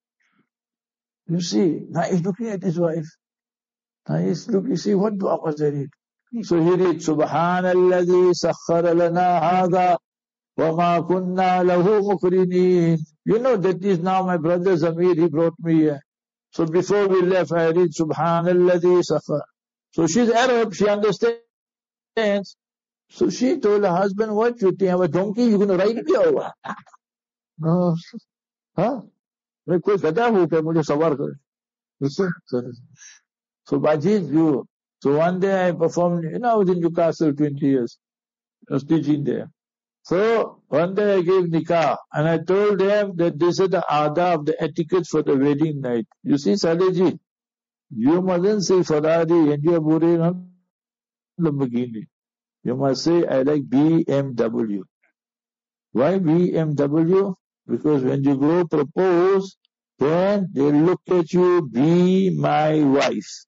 You see, now he's looking at his wife. Now he's looking, you see, what du'a was there? So he read, Subhanalladhi sakhara lana hadha. وَمَا كُنَّا لَهُ مُقْرِنِينَ. You know, that is now my brother Zamir, he brought me here. So before we left, I read Subhanalladhi Sakhar. So she's Arab, she understands. So she told her husband, what, you think I have a donkey, you're going to ride me over? No. Huh? मैं कोई गधा हूँ क्या मुझे सवार करे? So Bajid, you. So one day I performed, you know, I was in Newcastle twenty years. I was teaching there. So one day I gave nikah and I told them that this is the adab, the etiquette for the wedding night. You see, Salihji, you mustn't say Ferrari and you are Burina Lamborghini. You must say, I like B M W. Why B M W? Because when you go propose, then they look at you, be my wife.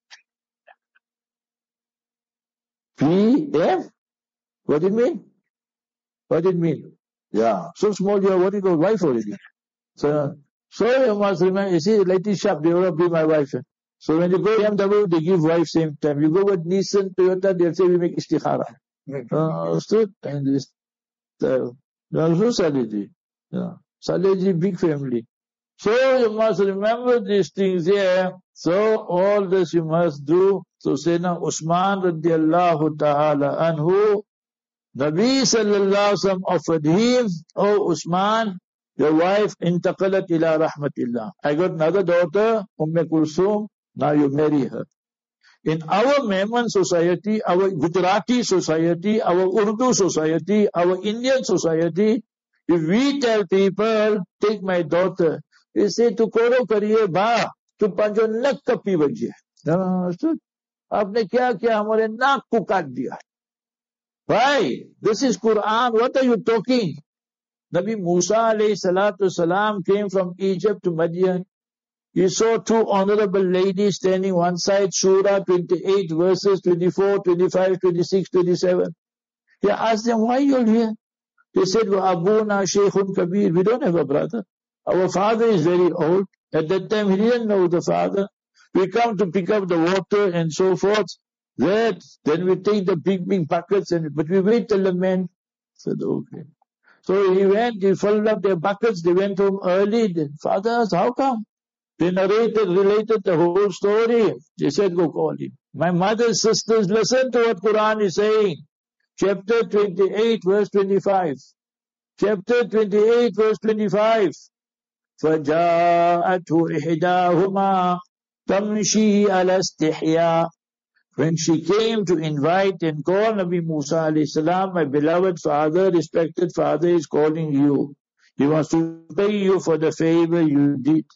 B M? What do you mean? What did it mean? Yeah. So small you are, what do you call wife already? So, so you must remember, you see, like this shop, they will be my wife. So when you go B M W, they give wife same time. You go with Nissan, Toyota, they'll say we make istikhara. Uh, understood? And this, uh, also Salihji. Yeah. Salihji, big family. So you must remember these things here. So all this you must do. So Sayyidina Usman radiallahu ta'ala anhu, Nabi sallallahu alaihi wasallam offered him, "Oh Usman, your wife intaqalat ila rahmatillah. I got another daughter, Umm Kulsum, now you marry her." In our Memon society, our Gujarati society, our Urdu society, our Indian society, if we tell people, "Take my daughter," they say, "Tu koro kariye ba, tu panjo nak kapi bajye." Understood? Aapne kya kiya, hamare naak ko kaat diya. Why? This is Quran. What are you talking? Nabi Musa alayhi salatu salam came from Egypt to Madian. He saw two honorable ladies standing one side, Surah twenty-eight verses twenty-four, twenty-five, twenty-six, twenty-seven. He asked them, "Why are you all here?" They said, "Wa abuna shaykhun kabir." We don't have a brother. Our father is very old. At that time, he didn't know the father. We come to pick up the water and so forth. That, then we take the big, big buckets, and but we wait till the men said, "Okay." So he went, he filled up their buckets, they went home early. Then father asked, "How come?" They narrated, related the whole story. They said, "Go call him." My mother's sisters, listen to what Quran is saying. Chapter twenty-eight, verse twenty-five. Chapter twenty-eight, verse twenty-five. فَجَاءَتْهُ إِحْدَاهُمَا تَمْشِي عَلَى اسْتِحْيَاءٍ. When she came to invite and call Nabi Musa alayhi salam, "My beloved father, respected father is calling you. He wants to pay you for the favor you did."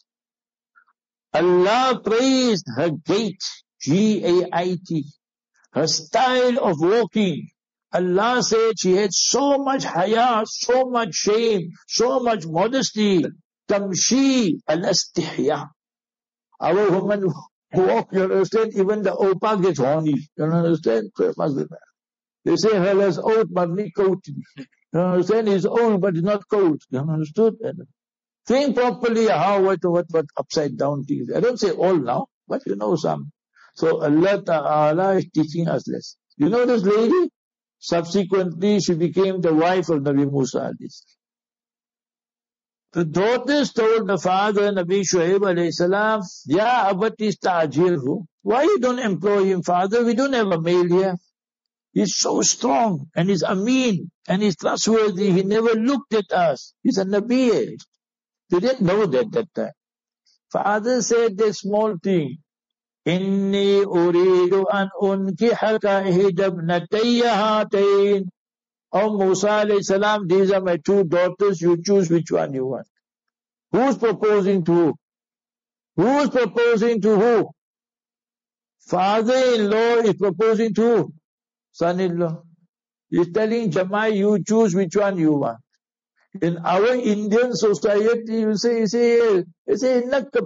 Allah praised her gait, G A I T, her style of walking. Allah said she had so much haya, so much shame, so much modesty. Tamshi al-istihya. Our women walk, you understand, even the opa gets horny. You understand? They say, "Hell is old, but not cold." You understand? He's old, but he's not cold. You understood? Think properly how, what, what, what upside down things. I don't say all now, but you know some. So Allah Ta'ala is teaching us this. You know this lady? Subsequently, she became the wife of Nabi Musa. The daughters told the father, Nabi Shuaib alayhi salam, "Ya abati istajirhu." Why you don't employ him, father? We don't have a male here. He's so strong, and he's ameen, and he's trustworthy. He never looked at us. He's a Nabi. They didn't know that that time. Father said this small thing. "Inni uridu an unkihaka ihdabnatayya hatain." Oh Musa alayhi salam, these are my two daughters, you choose which one you want. Who's proposing to who? Who's proposing to who? Father-in-law is proposing to who? Son-in-law. He's telling Jamai, you choose which one you want. In our Indian society, you say, you say, you say,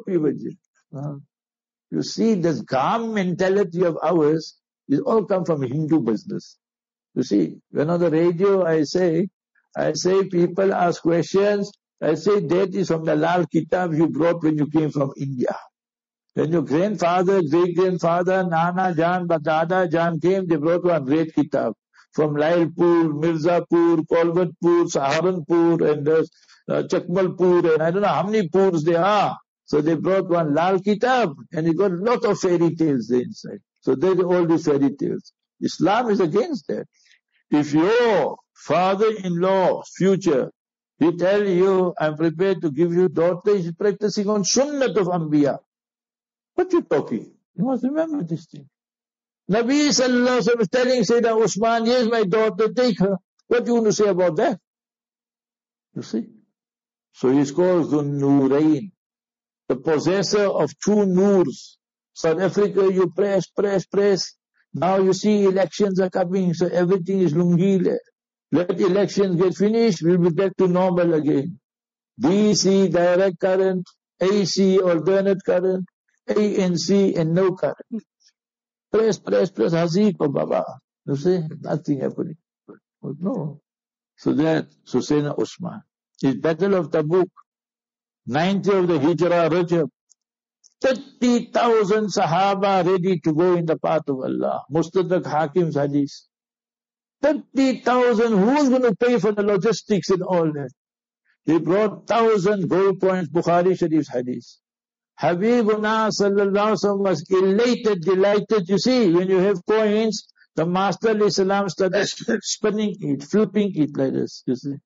you see, this calm mentality of ours is all come from Hindu business. You see, when on the radio I say, I say people ask questions, I say that is from the Lal Kitab you brought when you came from India. When your grandfather, great-grandfather, Nana Jan, Dada Jan came, they brought one great Kitab. From Lailpur, Mirzapur, Kolvatpur, Saharanpur, and uh, uh, Chakmalpur, and I don't know how many purs there are. So they brought one Lal Kitab, and it got a lot of fairy tales there inside. So they all these fairy tales. Islam is against that. If your father-in-law, future, he tell you, "I'm prepared to give you daughter," he's practicing on Sunnat of Anbiya. What you talking? You must remember this thing. Nabi sallallahu alaihi wasallam is telling Sayyidina Usman, "Here's my daughter, take her." What do you want to say about that? You see? So he's called Dhun Nurain, the possessor of two noors. South Africa, you press, press, press. Now you see elections are coming, so everything is lungi. Let elections get finished, we'll be back to normal again. D C, direct current, A C, alternate current, A N C, and no current. Press, press, press, Hazik or Baba. You see, nothing happening. No. So that, so Sayyidina Usman. His Battle of Tabuk, ninety of the Hijrah Rajab, thirty thousand Sahaba ready to go in the path of Allah. Mustadrak Hakim's hadith. thirty thousand, who's going to pay for the logistics and all that? They brought thousand gold coins, Bukhari Sharif's hadith. Habibuna sallallahu alaihi wasallam was elated, delighted. You see, when you have coins, The Master ﷺ started spinning it, flipping it like this, you see.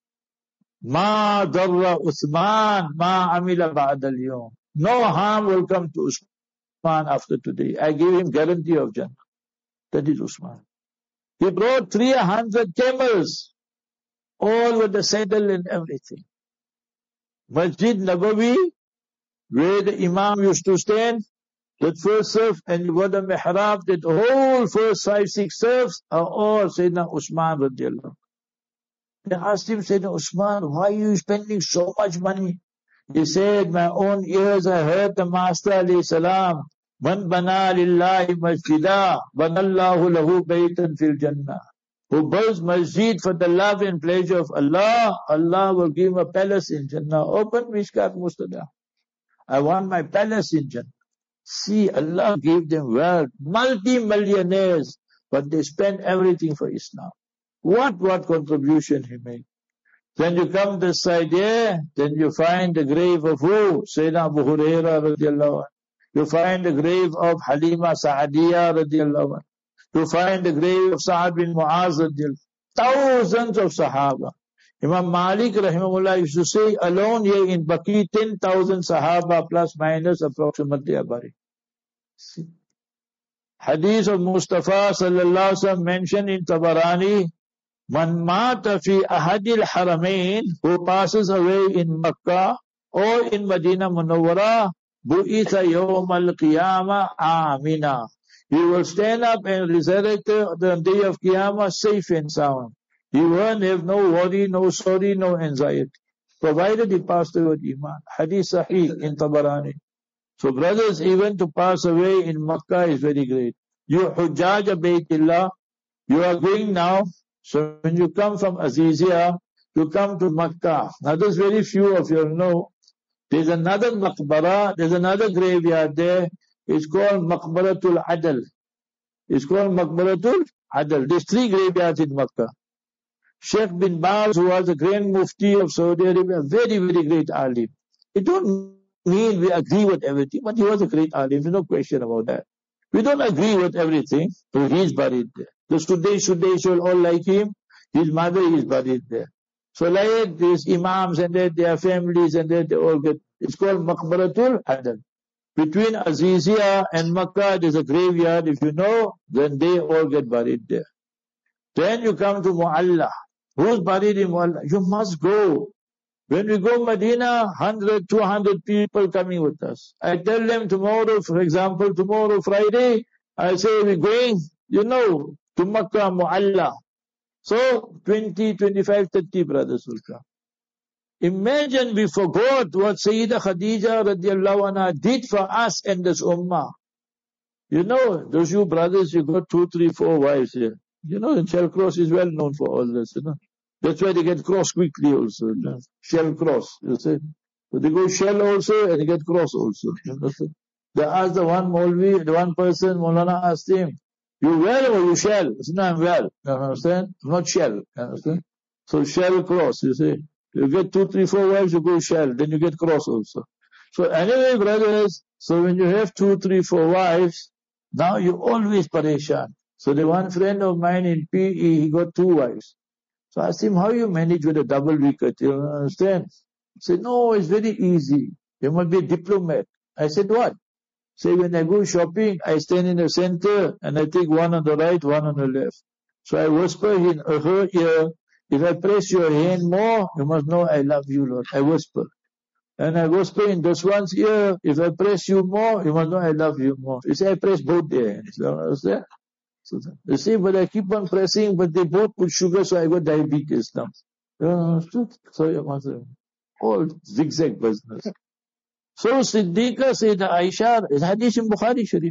Ma darra Uthman, ma amila ba'd al-yawm. No harm will come to Uthman after today. I give him guarantee of Jannah. That is Uthman. He brought three hundred camels, all with the saddle and everything. Masjid Nabawi, where the Imam used to stand, that first serve, and you got the mihrab, that whole first five, six serves are all Sayyidina Usman radiallahu. They asked him, Sayyidina Usman, why are you spending so much money? He said, my own ears I heard the Master alayhi salam, Man bana lillahi masjidah, banallahu lahu baytan fil jannah. Who builds masjid for the love and pleasure of Allah, Allah will give him a palace in Jannah. Open Mishkat Mustada. I want my palace in Jannah. See, Allah gave them wealth, multi-millionaires, but they spent everything for Islam. What, what contribution he made? Then you come this side here, then you find the grave of who? Sayyidina Abu Hurairah radiallahu anh. You find the grave of Halima Sa'adiyah radiallahu anh. You find the grave of Sa'ad bin Mu'az radiallahu anh. Thousands of Sahaba. Imam Malik rahimahullah used to say, alone here in Baqi, ten thousand Sahaba plus minus approximately a bari. See. Hadith of Mustafa sallallahu alaihi wasallam mentioned in Tabarani, Man mata fi ahadil haramain, who passes away in Makkah or in Medina Munawwara, bu'itha yawm al-qiyamah amina. He will stand up and resurrect the day of Qiyamah safe and sound. He won't have no worry, no sorry, no anxiety, provided he passed away with Iman. Hadith Sahih in Tabarani. So brothers, even to pass away in Makkah is very great. You Hujjaj Baytillah, you are going now. So when you come from Azizia, you come to Makkah. Now there's very few of you know. There's another Maqbara, there's another graveyard there. It's called Maqbaratul Adl. It's called Maqbaratul Adl. There's three graveyards in Makkah. Sheikh bin Baz, who was the Grand Mufti of Saudi Arabia, very, very great alim. It don't mean we agree with everything, but he was a great alim. There's no question about that. We don't agree with everything, but he's buried there. The Sudais, Sudais will all like him. His mother is buried there. So like these imams and their, their families and their, they all get, it's called Maqbaratul Adl. Between Azizia and Makkah, there's a graveyard. If you know, then they all get buried there. Then you come to Mu'alla. Who's buried in Mu'alla? You must go. When we go Medina, one hundred, two hundred people coming with us. I tell them tomorrow, for example, tomorrow Friday, I say we're going, you know, to Makkah, Mu'alla. So, twenty, twenty-five, thirty brothers will come. Imagine we forgot what Sayyidah Khadija radiallahu anha did for us and this ummah. You know, those you brothers, you got two, three, four wives here. You know, and Shell Cross is well known for all this, you know. That's why they get cross quickly also. You know? Shell Cross, you see. So they go Shell also and they get cross also. You know? They asked the one Maulvi, the one person, Maulana asked him, you well or you shall? He said, no, I'm well. You understand? I'm not shell. You understand? So Shell Cross, you see. You get two, three, four wives, you go Shell. Then you get cross also. So anyway, brothers, so when you have two, three, four wives, now you always pareshan. So the one friend of mine in P E, he got two wives. So I asked him, how you manage with a double wicket? You understand? He said, no, it's very easy. You must be a diplomat. I said, what? Say, when I go shopping, I stand in the center and I take one on the right, one on the left. So I whisper in her ear, if I press your hand more, you must know I love you, Lord. I whisper. And I whisper in this one's ear, if I press you more, you must know I love you more. You say, I press both their hands. You understand? So, you see, but I keep on pressing, but they both put sugar, so I got diabetes now. You understood? So you must have all zigzag business. So Siddiqa Sayyidah Aisha, is hadith in Bukhari Sharif.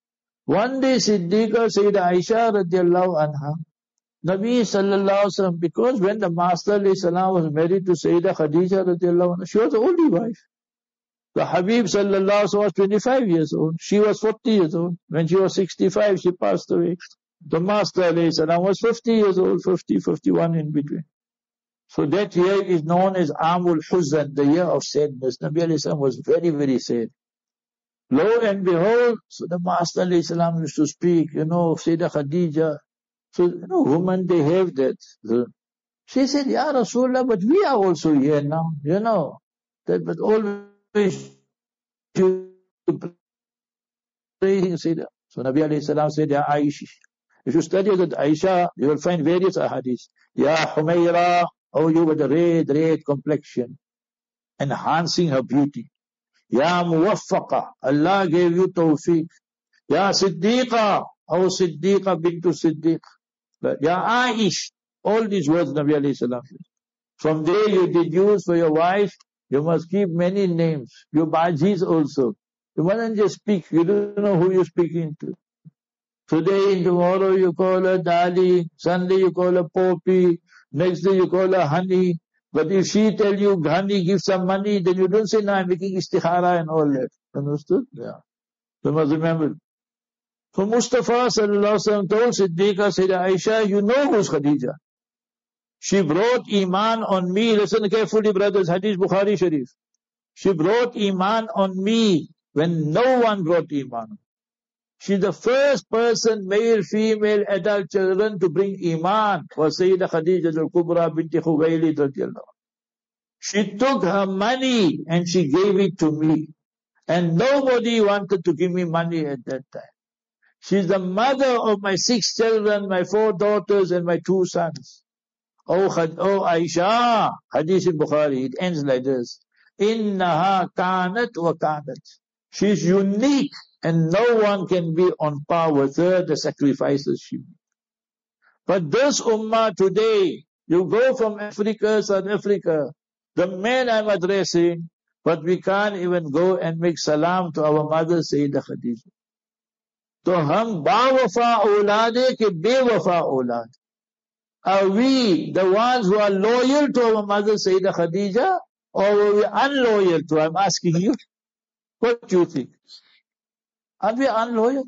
One day Siddiqa Sayyidah Aisha radiallahu anha, Nabi sallallahu alaihi wasallam, because when the Master alayhi salam was married to Sayyidah Khadija radiallahu anha, she was the only wife. The Habib sallallahu alaihi wasallam was twenty-five years old. She was forty years old. When she was sixty-five, she passed away. The Master alayhi salam was fifty years old, fifty, fifty-one in between. So that year is known as Amul Huzan, the year of sadness. Nabi alayhi salam was very, very sad. Lo and behold, so the Master alayhi salam used to speak, you know, Sayyidah Khadija, So, you know, women, they have that. So she said, Ya Rasulullah, but we are also here now, you know. That, but always you praising Sayyidah. So Nabi alayhi salam said, Ya Aish. If you study that Aisha, you will find various ahadith. Ya Humayra, oh, you with a red, red complexion, enhancing her beauty. Ya Muwaffaqa, Allah gave you tawfiq. Ya Siddiqa, oh Siddiqa bintu Siddiq. Ya Aish, all these words Nabi alayhi salam said. From there you deduce for your wife, you must keep many names. Your bajis also. You mustn't just speak, you don't know who you're speaking to. Today and tomorrow you call her Dali, Sunday you call her Poppy, next day you call her Honey. But if she tell you Honey, give some money, then you don't say, no, I'm making istikhara and all that. Understood? Yeah. You must remember. So Mustafa sallallahu alaihi wasallam told Siddiqa, said Aisha, you know who's Khadija. She brought Iman on me. Listen carefully, brothers. Hadith Bukhari Sharif. She brought Iman on me when no one brought Iman. She's the first person, male, female, adult children to bring Iman was Sayyidah Khadija al-Kubra binti Khuwaylid radiyallahu. She took her money and she gave it to me. And nobody wanted to give me money at that time. She's the mother of my six children, my four daughters and my two sons. Oh, oh Aisha, Hadith in Bukhari, it ends like this. Innaha kanat wa kanat. She's unique and no one can be on par with her, the sacrifices she made. But this ummah today, you go from Africa, South Africa, the men I'm addressing, but we can't even go and make salam to our mother Sayyidah Khadija. So hum ba-wafa awlad hai ke be-wafa awlad? Are we the ones who are loyal to our mother Sayyidah Khadija, or are we unloyal to her? I'm asking you. What do you think? Are we unloyal?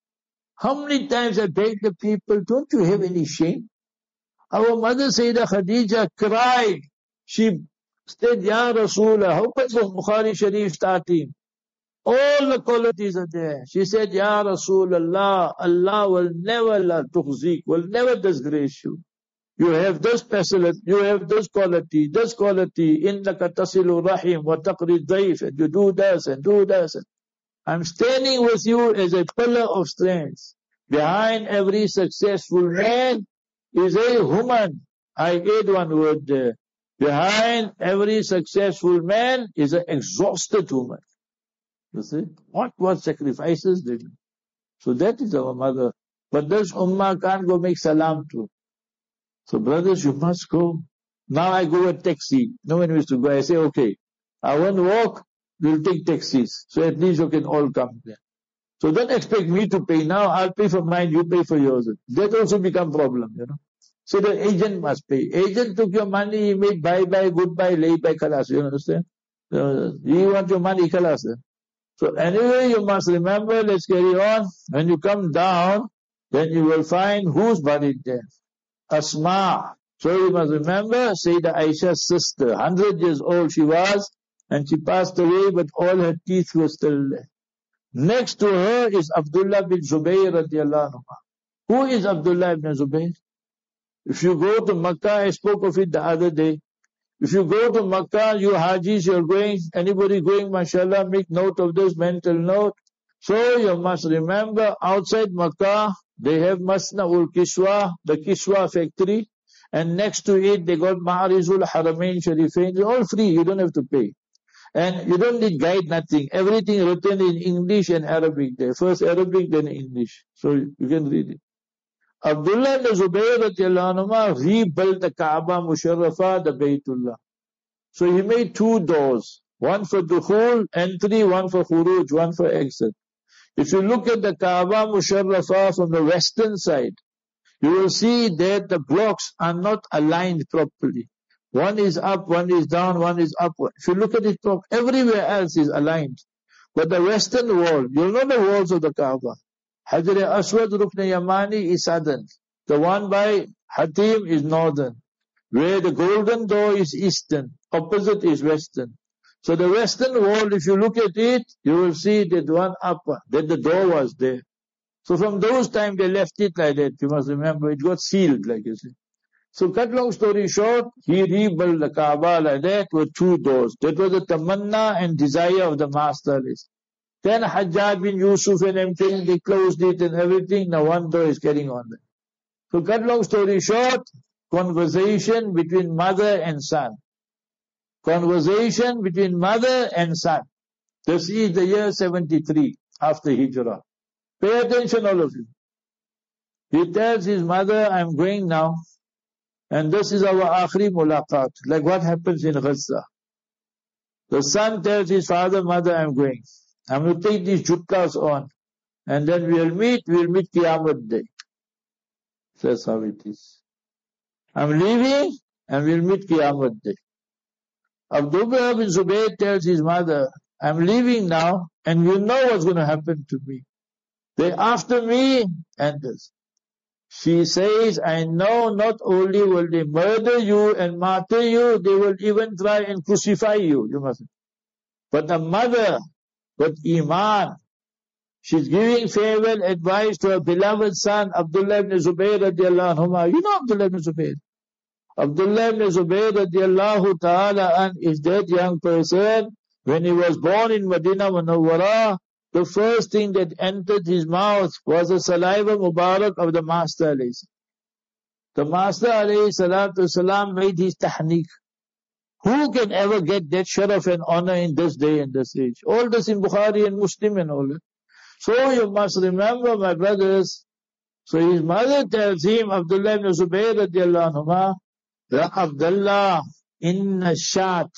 How many times I beg the people, don't you have any shame? Our mother Sayyidah Khadija cried. She said, Ya Rasulullah, how comes Bukhari Sharif starting? All the qualities are there. She said, Ya Rasulullah, Allah will never la tukhzik, will never disgrace you. You have this facility, you have this quality, this quality, innaka tasilu rahim wa taqri dayf, and you do this and do this. I'm standing with you as a pillar of strength. Behind every successful man is a woman. I add one word there. Behind every successful man is an exhausted woman. You see? What what sacrifices they do. So that is our mother. But this ummah can't go make salam to. So brothers, you must go. Now I go with taxi. No one used to go. I say, okay, I want to walk, we'll take taxis. So at least you can all come there. So don't expect me to pay now. I'll pay for mine, you pay for yours. That also become problem, you know. So the agent must pay. Agent took your money, he made bye-bye, goodbye, lay-bye, khalas. You understand? Uh, you want your money, khalas. So anyway, you must remember, let's carry on. When you come down, then you will find who's buried there. Asma. So you must remember, Sayyidah Aisha's sister, one hundred years old she was, and she passed away, but all her teeth were still there. Next to her is Abdullah bin Zubayr radiallahu anhu. Who is Abdullah ibn Zubayr? If you go to Makkah, I spoke of it the other day. If you go to Makkah, you Hajis, you're going, anybody going, mashallah, make note of this mental note. So you must remember, outside Makkah, they have Masna'ul Kiswa, the Kiswa factory, and next to it they got Ma'arizul Haramain Sharifain. It's all free, you don't have to pay. And you don't need guide, nothing. Everything written in English and Arabic there. First Arabic, then English. So you can read it. Abdullah ibn Zubayr radiallahu anhu rebuilt the Kaaba Musharrafa, the Baytullah. So he made two doors. One for dukhul, entry, one for khuruj, one for exit. If you look at the Kaaba Musharrafa from the western side, you will see that the blocks are not aligned properly. One is up, one is down, one is up. If you look at it, everywhere else is aligned. But the western wall, you know the walls of the Kaaba. Hajar Aswad Rukn Yamani is southern. The one by Hatim is northern. Where the golden door is eastern. Opposite is western. So the western wall, if you look at it, you will see that one up, that the door was there. So from those times they left it like that. You must remember, it got sealed, like you see. So cut long story short, he rebuilt the Kaaba like that with two doors. That was the tamanna and desire of the master. Then Hajjaj bin Yusuf and everything, they closed it and everything. Now one door is getting on there. So cut long story short, conversation between mother and son. Conversation between mother and son. This is the year seventy-three after Hijrah. Pay attention all of you. He tells his mother, I'm going now. And this is our akhri mulaqat. Like what happens in Gaza. The son tells his father, mother, I'm going. I'm going to take these jutkas on. And then we'll meet, we'll meet Qiyamah Day. That's how it is. I'm leaving and we'll meet Qiyamah Day. Abdullah bin Zubayr tells his mother, I'm leaving now and you know what's going to happen to me. They're after me and this. She says, I know not only will they murder you and martyr you, they will even try and crucify you. You must. But the mother, with Iman, she's giving farewell advice to her beloved son, Abdullah ibn Zubayr radiallahu anhu. You know Abdullah ibn Zubayr. Abdullah ibn Zubayr radiallahu ta'ala an is that young person. When he was born in Medina Munawwara, the first thing that entered his mouth was the saliva mubarak of the Master alayhi. The Master alayhi salatu salam made his tahniq. Who can ever get that sharaf and honor in this day and this age? All this in Bukhari and Muslim and all that. So you must remember, my brothers. So his mother tells him, Abdullah ibn Zubayr radiallahu anhu, Ya Abdullah, inna shat.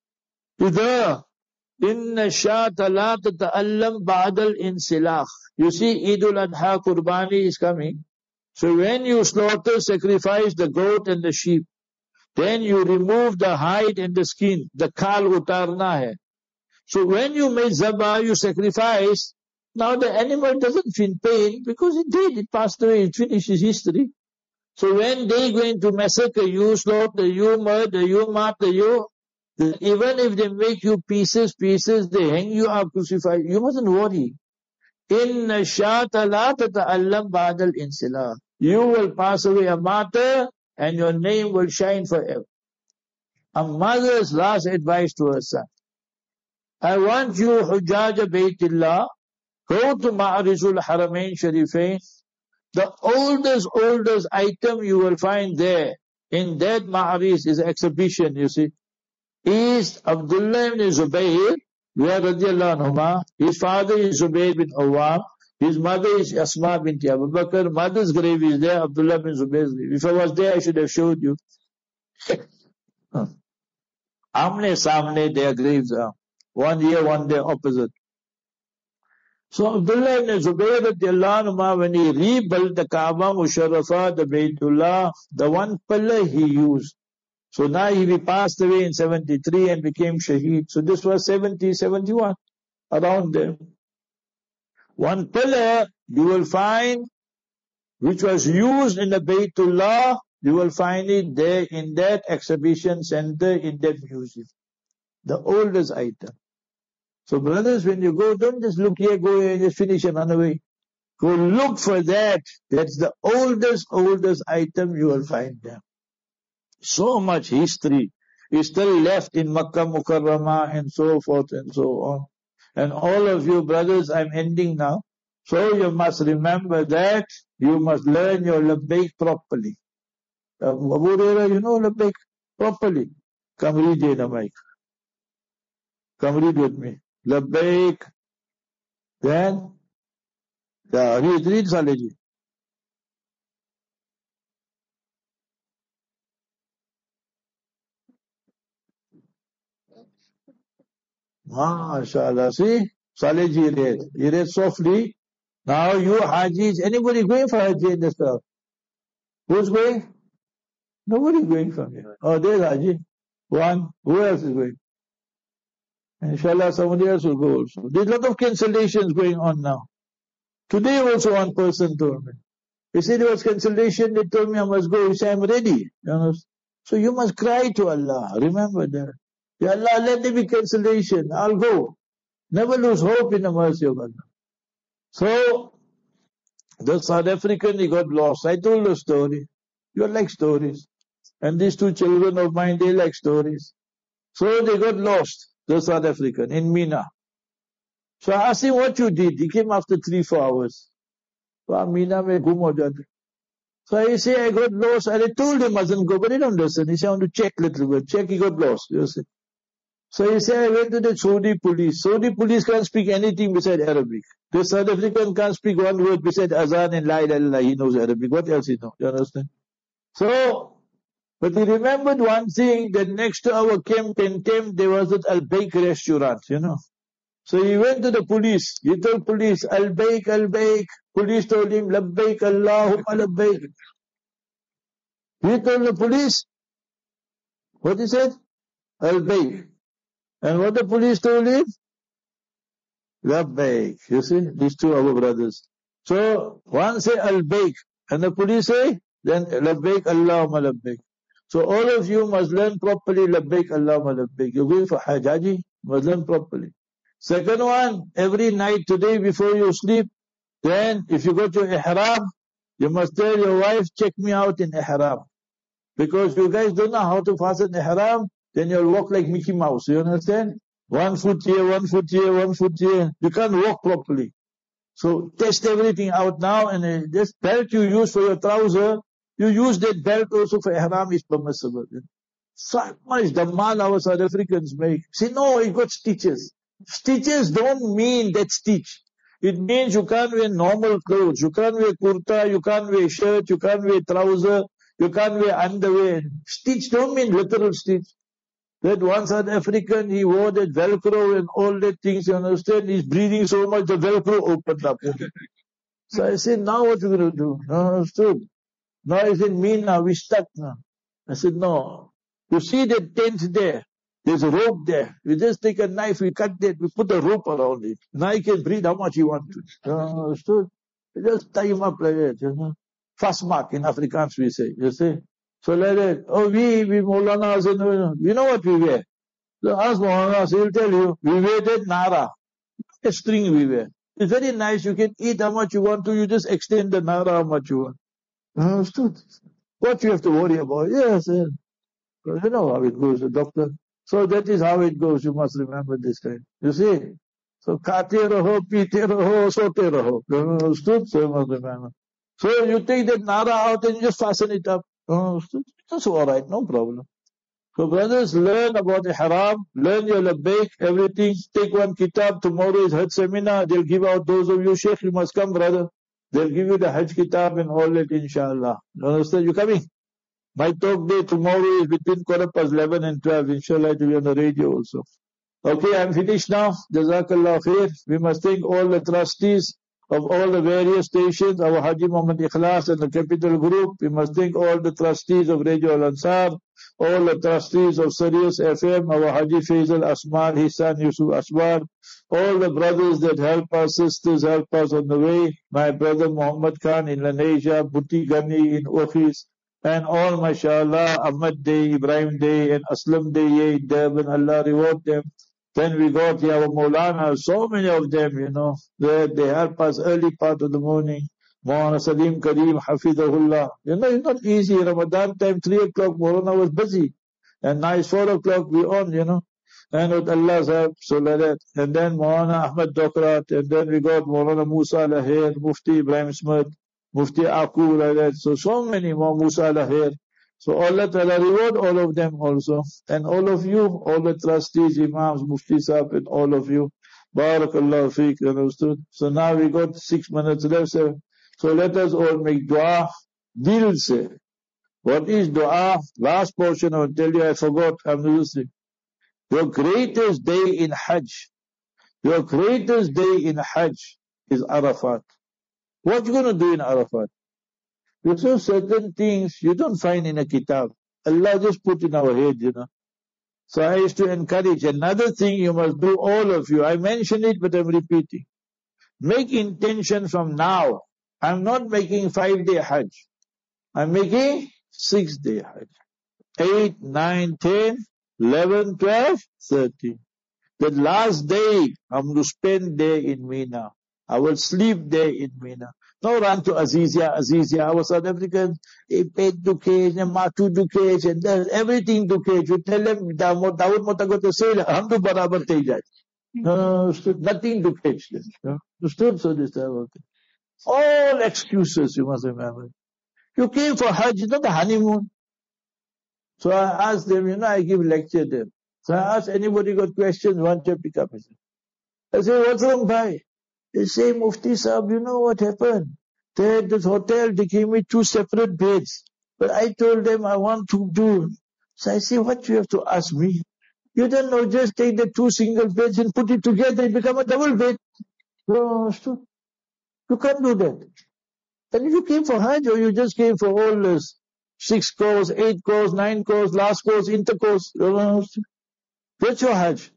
Idha, inna shat la tata'allam ba'dal insilakh. You see, Eid al-Adha Qurbani is coming. So when you slaughter, sacrifice the goat and the sheep, then you remove the hide and the skin. The kal utarna hai. So when you make zabah, you sacrifice. Now the animal doesn't feel pain because it did. It passed away. It finished its history. So when they going to massacre you, slaughter you, murder you, martyr you, even if they make you pieces, pieces, they hang you up, crucify you, you mustn't worry. Inna shata la tata'allam ba'dal insila. You will pass away a martyr and your name will shine forever. A mother's last advice to her son. I want you, Hujjaj Baytillah, go to Ma'arizul Haramain Sharifain. The oldest, oldest item you will find there in that Ma'ariz is exhibition, you see. Is Abdullah ibn Zubayr, where radiallahu anhuma, his father is Zubayr bin Awam, his mother is Asma binti Abu Bakr, mother's grave is there, Abdullah bin Zubayr's grave. If I was there, I should have showed you. Amne samne their graves are. One year, one day opposite. So Abdullah ibn Zubayr radiallahu anhu, when he rebuilt the Kaaba Musharrafah, the Baytullah, the one pillar he used. So now he passed away in seventy-three and became Shaheed. So this was seventy, seventy-one, around there. One pillar you will find, which was used in the Baytullah, you will find it there in that exhibition center, in that museum. The oldest item. So brothers, when you go, don't just look here, go here and just finish and run away. Go look for that. That's the oldest, oldest item you will find there. So much history is still left in Makkah Mukarramah and so forth and so on. And all of you brothers, I'm ending now. So you must remember that you must learn your labbaik properly. Uh, Abu Hurairah, you know labbaik properly. Come read in the mic. Come read with me. Labbaik. Then, yeah, read, read Salihji. MashaAllah. See? Salihji read. He read softly. Now you Hajis, anybody going for Haji in this stuff? Who's going? Nobody going from here. Oh, there's Haji. One. Who else is going? Inshallah, somebody else will go also. There's a lot of cancellations going on now. Today also one person told me. He said there was cancellation, they told me I must go. He said, I'm ready. You know? So you must cry to Allah. Remember that. Ya Allah, let there be cancellation. I'll go. Never lose hope in the mercy of Allah. So, The South African, he got lost. I told the story. You like stories. And these two children of mine, they like stories. So they got lost, the South African, in Mina. So I asked him what you did. He came after three, four hours. So Mina mein gum ho jate. So he said, I got lost. And I told him I wasn't go, but he don't listen. He said, I want to check a little bit. Check, he got lost. You see. So he said, I went to the Saudi police. Saudi police can't speak anything besides Arabic. The South African can't speak one word besides Azan and La ilaha illallah. He knows Arabic. What else he knows? You understand? So, but he remembered one thing, that next to our camp in Tem, there was that Al-Baik restaurant, you know. So he went to the police. He told police, Al-Baik, Al-Baik. Police told him, Labbaik, Allahumma Labbaik. He told the police, what he said? Al-Baik. And what the police told him? Labbaik. You see, these two are our brothers. So, one say Al-Baik, and the police say, then Labbaik, Allahumma Labbaik. So all of you must learn properly, Labbaik, Allahumma Labbaik. You're going for Hajj, Haji, must learn properly. Second one, every night today before you sleep, then if you go to Ihram, you must tell your wife, check me out in Ihram. Because you guys don't know how to fasten Ihram, then you'll walk like Mickey Mouse, you understand? One foot here, one foot here, one foot here. You can't walk properly. So test everything out now, and uh, this belt you use for your trouser, you use that belt also for Ihram is permissible. So much Dhammal our South Africans make. Say, no, it got stitches. Stitches don't mean that stitch. It means you can't wear normal clothes. You can't wear kurta, you can't wear shirt, you can't wear trouser, you can't wear underwear. Stitch don't mean literal stitch. That one South African, he wore that Velcro and all that things, you understand? He's breathing so much, the Velcro opened up. So I said, now what are we going to do? No, understood. Now I said, me now, we stuck now. I said, no. You see that tent there? There's a rope there. We just take a knife, we cut that, we put a rope around it. Now he can breathe how much he wants to. You understood? We just tie him up like that, you know. Fast mark in Afrikaans we say, you see. So like that, oh we, we Maulana, you know what we wear? So ask Maulana, he'll tell you, we wear that nara, a string we wear. It's very nice, you can eat how much you want to, you just extend the nara how much you want. Understood? What you have to worry about? Yes, yes. You know how it goes, the doctor. So that is how it goes, you must remember this time. You see? So, khate raho, peete raho, sote raho. Understood? So you must remember. So you take that nara out and you just fasten it up. Understood? That's alright, no problem. So brothers, learn about the haram, learn your labbaik, everything. Take one kitab, tomorrow is Hajj seminar, they'll give out those of you, Sheikh, you must come brother. They'll give you the Hajj kitab and all that, inshallah. You understand? You coming? My talk day tomorrow is between quarter past eleven and twelve. Inshallah, it will be on the radio also. Okay, I'm finished now. Jazakallah khair. We must thank all the trustees of all the various stations, our Haji Muhammad Ikhlas and the Capital Group. We must thank all the trustees of Radio Al-Ansar, all the trustees of Sirius F M, our Haji Faisal Asmar, Hisan Yusuf Aswar, all the brothers that help us, sisters help us on the way. My brother Muhammad Khan in Lanesia, Bhuti Ghani in Office, and all, mashallah, Ahmad Day, Ibrahim Day, and Aslam Day in Durban, Allah reward them. Then we got here our Maulana, so many of them, you know, they, they help us early part of the morning. Maulana Salim Kareem, Hafidahullah. You know, it's not easy. Ramadan time, three o'clock, Maulana was busy. And now it's four o'clock, we on, you know. And with Allah's help, so like that. And then Maulana Ahmad Dokrat, and then we got Maulana Musa Lahir, Mufti Ibrahim Smith, Mufti Aku, like that. So, so many more Musa Lahir. So Allah Ta'ala reward all of them also. And all of you, all the trustees, Imams, Mufti Sahib, and all of you. Barakallahu feek, understood? So now we got six minutes left. So, so let us all make dua. Dil se. What is dua? Last portion I will tell you, I forgot, I'm listening. Your greatest day in Hajj, your greatest day in Hajj is Arafat. What you going to do in Arafat? There's so certain things you don't find in a kitab. Allah just put in our head, you know. So I used to encourage. Another thing you must do, all of you. I mentioned it, but I'm repeating. Make intention from now. I'm not making five-day Hajj. I'm making six-day Hajj. Eight, nine, ten, eleven, twelve, thirteen. The last day I'm to spend there in Mina. I will sleep there in Mina. No run to Azizia, Azizia. Our South Africans, they paid Dukesh and Matu Dukesh and everything Dukesh. You tell them, Dawood Motago to say, Hamdu Barabar Tejai. No, nothing Dukesh. No, understood? So this type of thing. All excuses, you must remember. You came for Hajj, not the honeymoon. So I asked them, you know, I give lecture them. So I asked anybody got questions, one to pick up. I said, what's wrong, bhai? They say, Mufti Sahib, you know what happened? They had this hotel, they gave me two separate beds. But I told them I want to do. So I say, what you have to ask me? You don't know, just take the two single beds and put it together and become a double bed. No, you can't do that. And if you came for Hajj or you just came for all this, six course, eight course, nine course, last course, intercourse, that's your Hajj.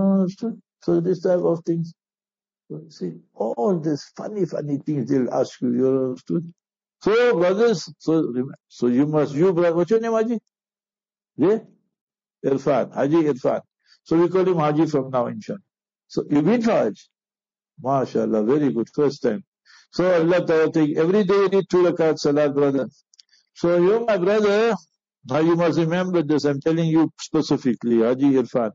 So this type of things. See, all these funny, funny things they'll ask you, you understood? So, brothers, so, so you must, you, brother, what's your name, Haji? Yeah? Irfan, Haji Irfan. So we call him Haji from now, inshallah. So, you been for Hajj? MashaAllah, very good, first time. So, Allah Ta'ala, every day you need two rakat salat, brother. So, you, my brother, now you must remember this, I'm telling you specifically, Haji Irfan.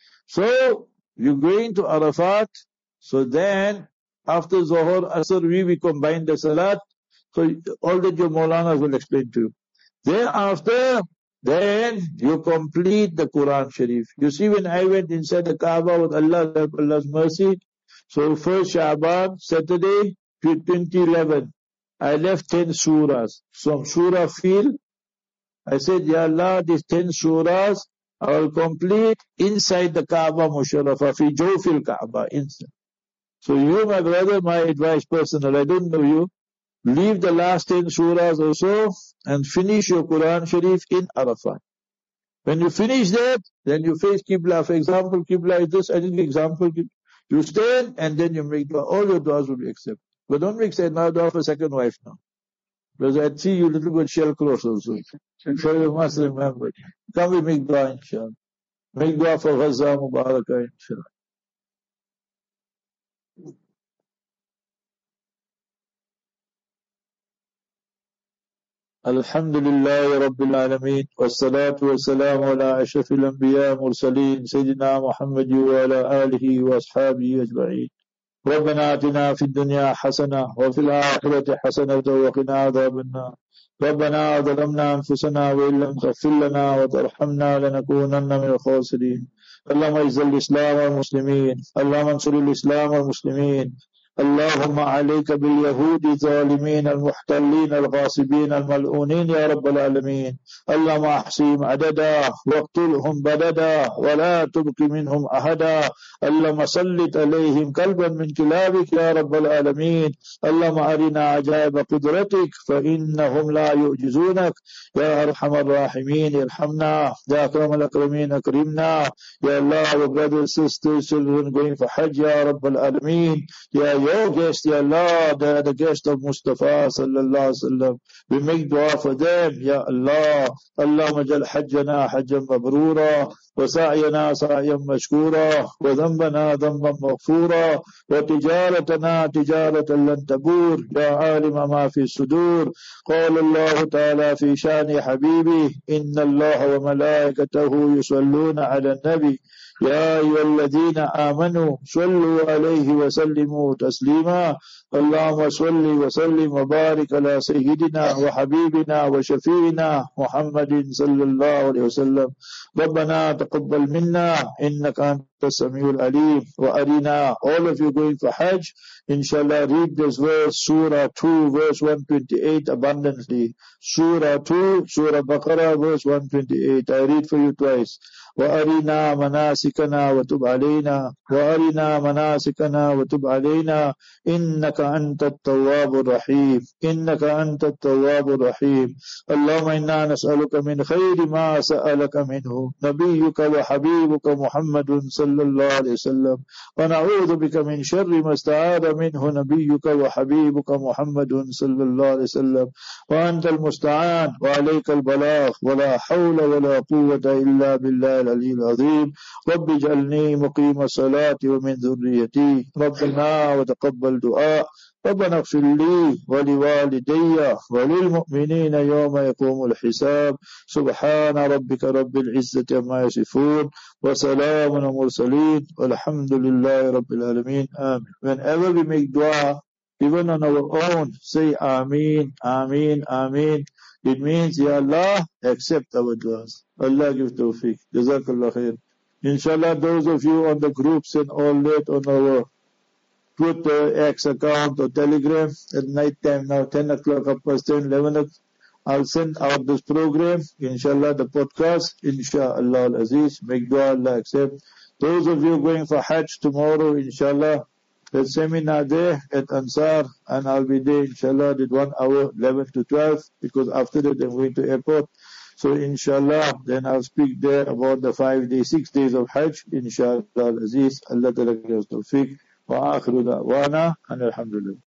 So, you going to Arafat, so then, after Zohar, Asr, we, we combine the Salat. So, all that your Maulana will explain to you. Thereafter, then, you complete the Quran Sharif. You see, when I went inside the Kaaba with Allah, Allah's mercy, so first Sha'ban, Saturday, twenty eleven, I left ten surahs. Some surah feel, I said, Ya Allah, these ten surahs, I will complete inside the Kaaba Musharrafa, fi Jawfil Kaaba, inside. So you, my brother, my advice personal, I don't know you, leave the last ten surahs or so and finish your Quran Sharif in Arafat. When you finish that, then you face Qibla. For example, Qibla is this, I think example, you stand and then you make dua. All your duas will be accepted. But don't make say now dua for second wife now. Because I see you little bit shell cross also. So you must remember. Come we make dua, inshallah. Make dua for Gaza Mubarakah, inshallah. الحمد لله رب العالمين والصلاة والسلام على أشرف الأنبياء والمرسلين سيدنا محمد وعلى آله وأصحابه أجمعين. ربنا آتنا في الدنيا حسنة وفي الآخرة حسنة وقنا عذاب النار. ربنا ظلمنا أنفسنا وإن لم تغفر لنا وترحمنا لنكونن من الخاسرين. اللهم اعز الإسلام والمسلمين. اللهم انصر الإسلام والمسلمين. اللهم عليك باليهود الظالمين المحتلين الغاصبين الملعونين يا رب العالمين. اللهم احصهم عددا واقتلهم بددا ولا تبق منهم أحدا. اللهم سلط عليهم كلبا من كلابك يا رب العالمين. اللهم أرنا عجائب قدرتك فإنهم لا يعجزونك يا أرحم الراحمين. ارحمنا يا أكرم الأكرمين أكرمنا. Ya Allah, our brothers, sisters, children going for Hajj, Ya Rabbal Alameen. Ya your guest, Ya Allah, they are the guest of Mustafa sallallahu alaihi wasallam. We make dua for them, Ya Allah. Allahumma jal hajjana hajjan mabrura, wa sa'yana sa'yan mashkura, wa dhanbana dhanban maghfura, wa tijaratana tijaratan lan tabur, Ya alima ma fi sudur. Qala Allah ta'ala fi shani habibi, inna Allah wa malaikatahu yusalluna ala nabi. يا أيها الذين آمنوا صلوا عليه وسلموا تسليما. اللهم صل وسلم وبارك على سيدنا وحبيبنا وشفينا محمد صلى الله عليه وسلم. ربنا تقبل منا إنك أنت السميع العليم وأرنا. All of you going for Hajj, inshallah read this verse, Surah two, verse one twenty-eight abundantly. Surah two, Surah Baqarah, verse one twenty-eight. I read for you twice. وأرنا مناسكنا وتب علينا وأرنا مناسكنا وتب علينا إنك أنت التواب الرحيم إنك أنت التواب الرحيم. اللهم إنا نسألك من خير ما سألك منه نبيك وحبيبك محمد صلى الله عليه وسلم ونعوذ بك من شر ما استعاذ منه نبيك وحبيبك محمد صلى الله عليه وسلم وأنت المستعان وعليك البلاغ ولا حول ولا قوة إلا بالله العلي العظيم رب اجعلني مقيم الصلاة ومن ذريتي ربنا وتقبل دعاء ربنا اغفر لي ولوالدي وللمؤمنين يوم يقوم الحساب سبحان ربك رب العزة عما يصفون وسلام على المرسلين والحمد لله رب العالمين. Amen. Whenever we make dua, even on our own, say Ameen, Ameen, Ameen. It means, Ya Allah, accept our duas. Allah give tawfiq. Jazakallah khair. Inshallah, those of you on the groups and all that on our Twitter, X account or Telegram, at night time now, ten o'clock, up past ten, eleven o'clock, I'll send out this program, inshallah, the podcast, inshallah al-Aziz, make dua, Allah accept. Those of you going for Hajj tomorrow, inshallah, the seminar there at Ansar, and I'll be there, inshallah, at one hour, eleven to twelve, because after that I'm going to airport. So inshallah, then I'll speak there about the five days, six days of Hajj, inshallah al-Aziz, Allah ta'ala gives tawfiq. وآخر دعوانا أن الحمد لله.